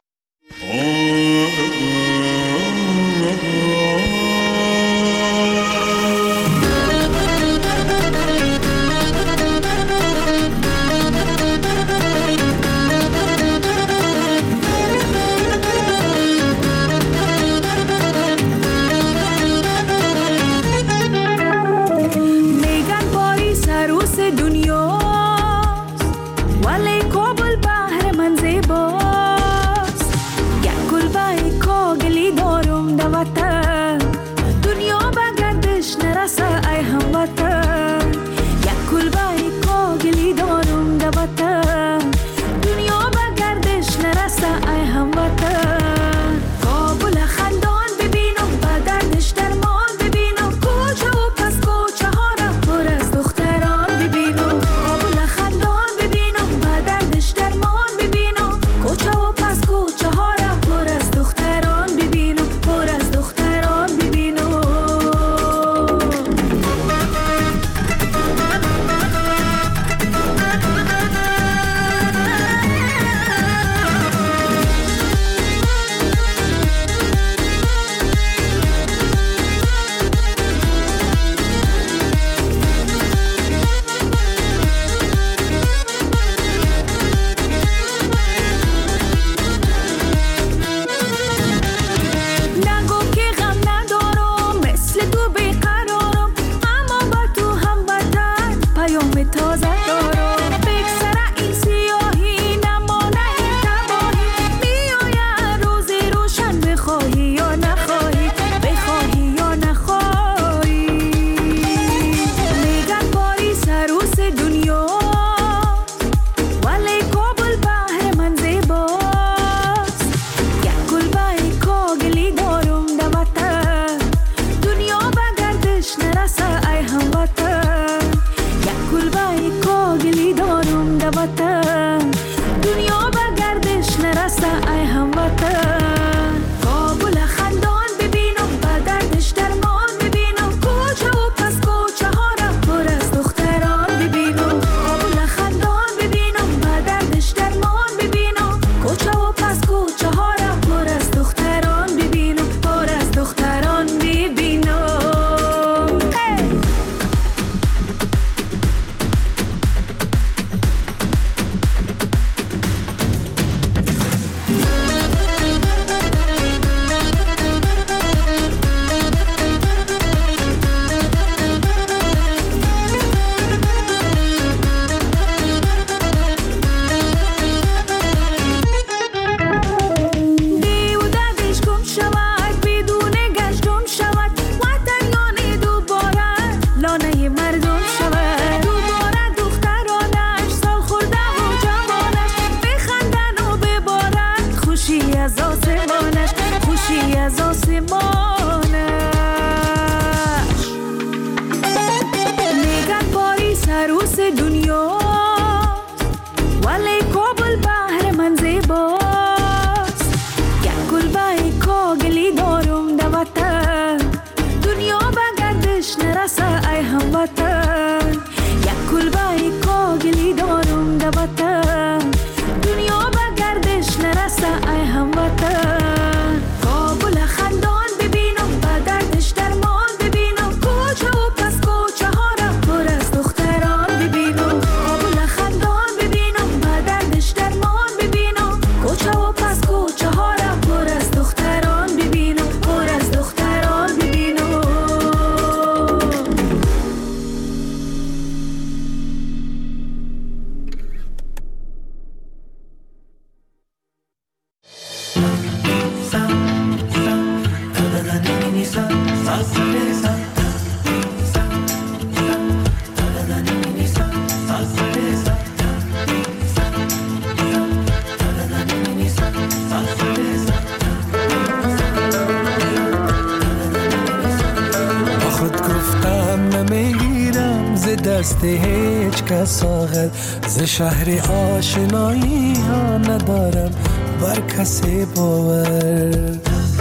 Speaker 8: دست هیچ کس آخر ز شهر آشنایی ها ندارم بر کسی باور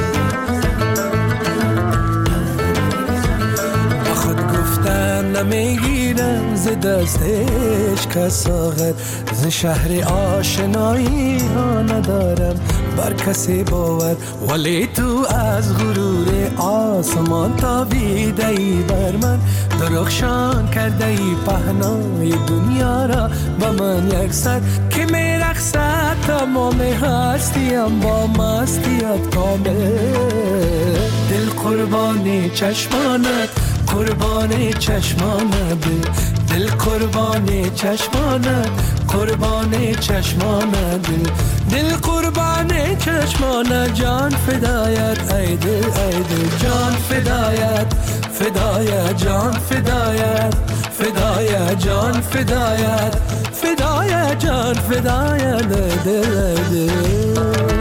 Speaker 8: خود گفتن نمیگیرم ز دست هیچ کس آخر ز شهر آشنایی ها ندارم بر کسی باور ولی تو از غرور آسمان تابیده ای بر من درخشان کرده ای پهنای دنیا را با من یک سر که می رقصد تمام هستیم با مستیت کامل دل قربان چشمانت قربان چشمانت دل قربان چشمانت قربان چشمانت دل قربان چشمانت جان فدایت ای دل ای دل جان فدایت فدایت جان فدایت فدایت جان فدایت فدایت جان فدایت دل دل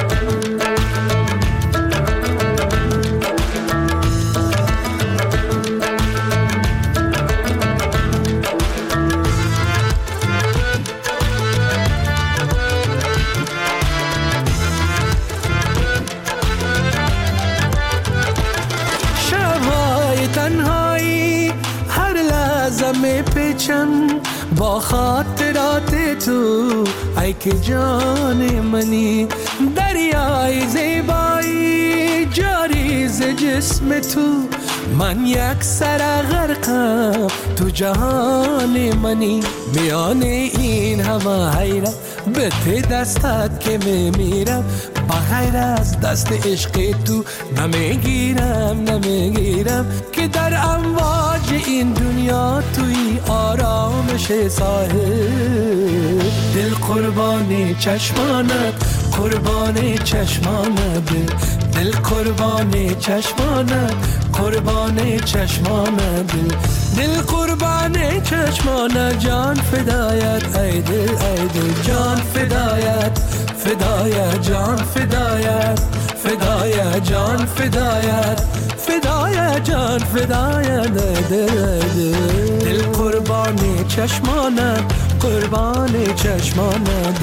Speaker 8: می پیچم با خاطرات تو ای که جان منی دریای زیبایی جاری ز جسم تو من یک سر غرقم تو جهان منی میان این همه حیرت به ته دستت که میمیرم بغیر از دست عشق تو نمیگیرم نمیگیرم که در امواج این دنیا توی آرامش ساحل دل قربان چشمانت قربان چشمانت دل قربان چشمانت قربان چشمانت دل قربان چشمانت جان فدایت ای دل ای دل جان فدایت فدایت جان فدایت فدایت جان فدایت فدایت جان فدایت دل دل دل قربان چشمانت قربان چشمانت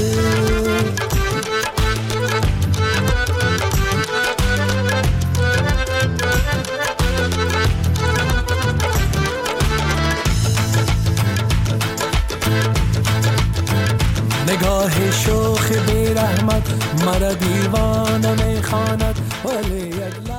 Speaker 8: نگاه شوخ بی رحمت مرا دیوانه می خواند ولی یک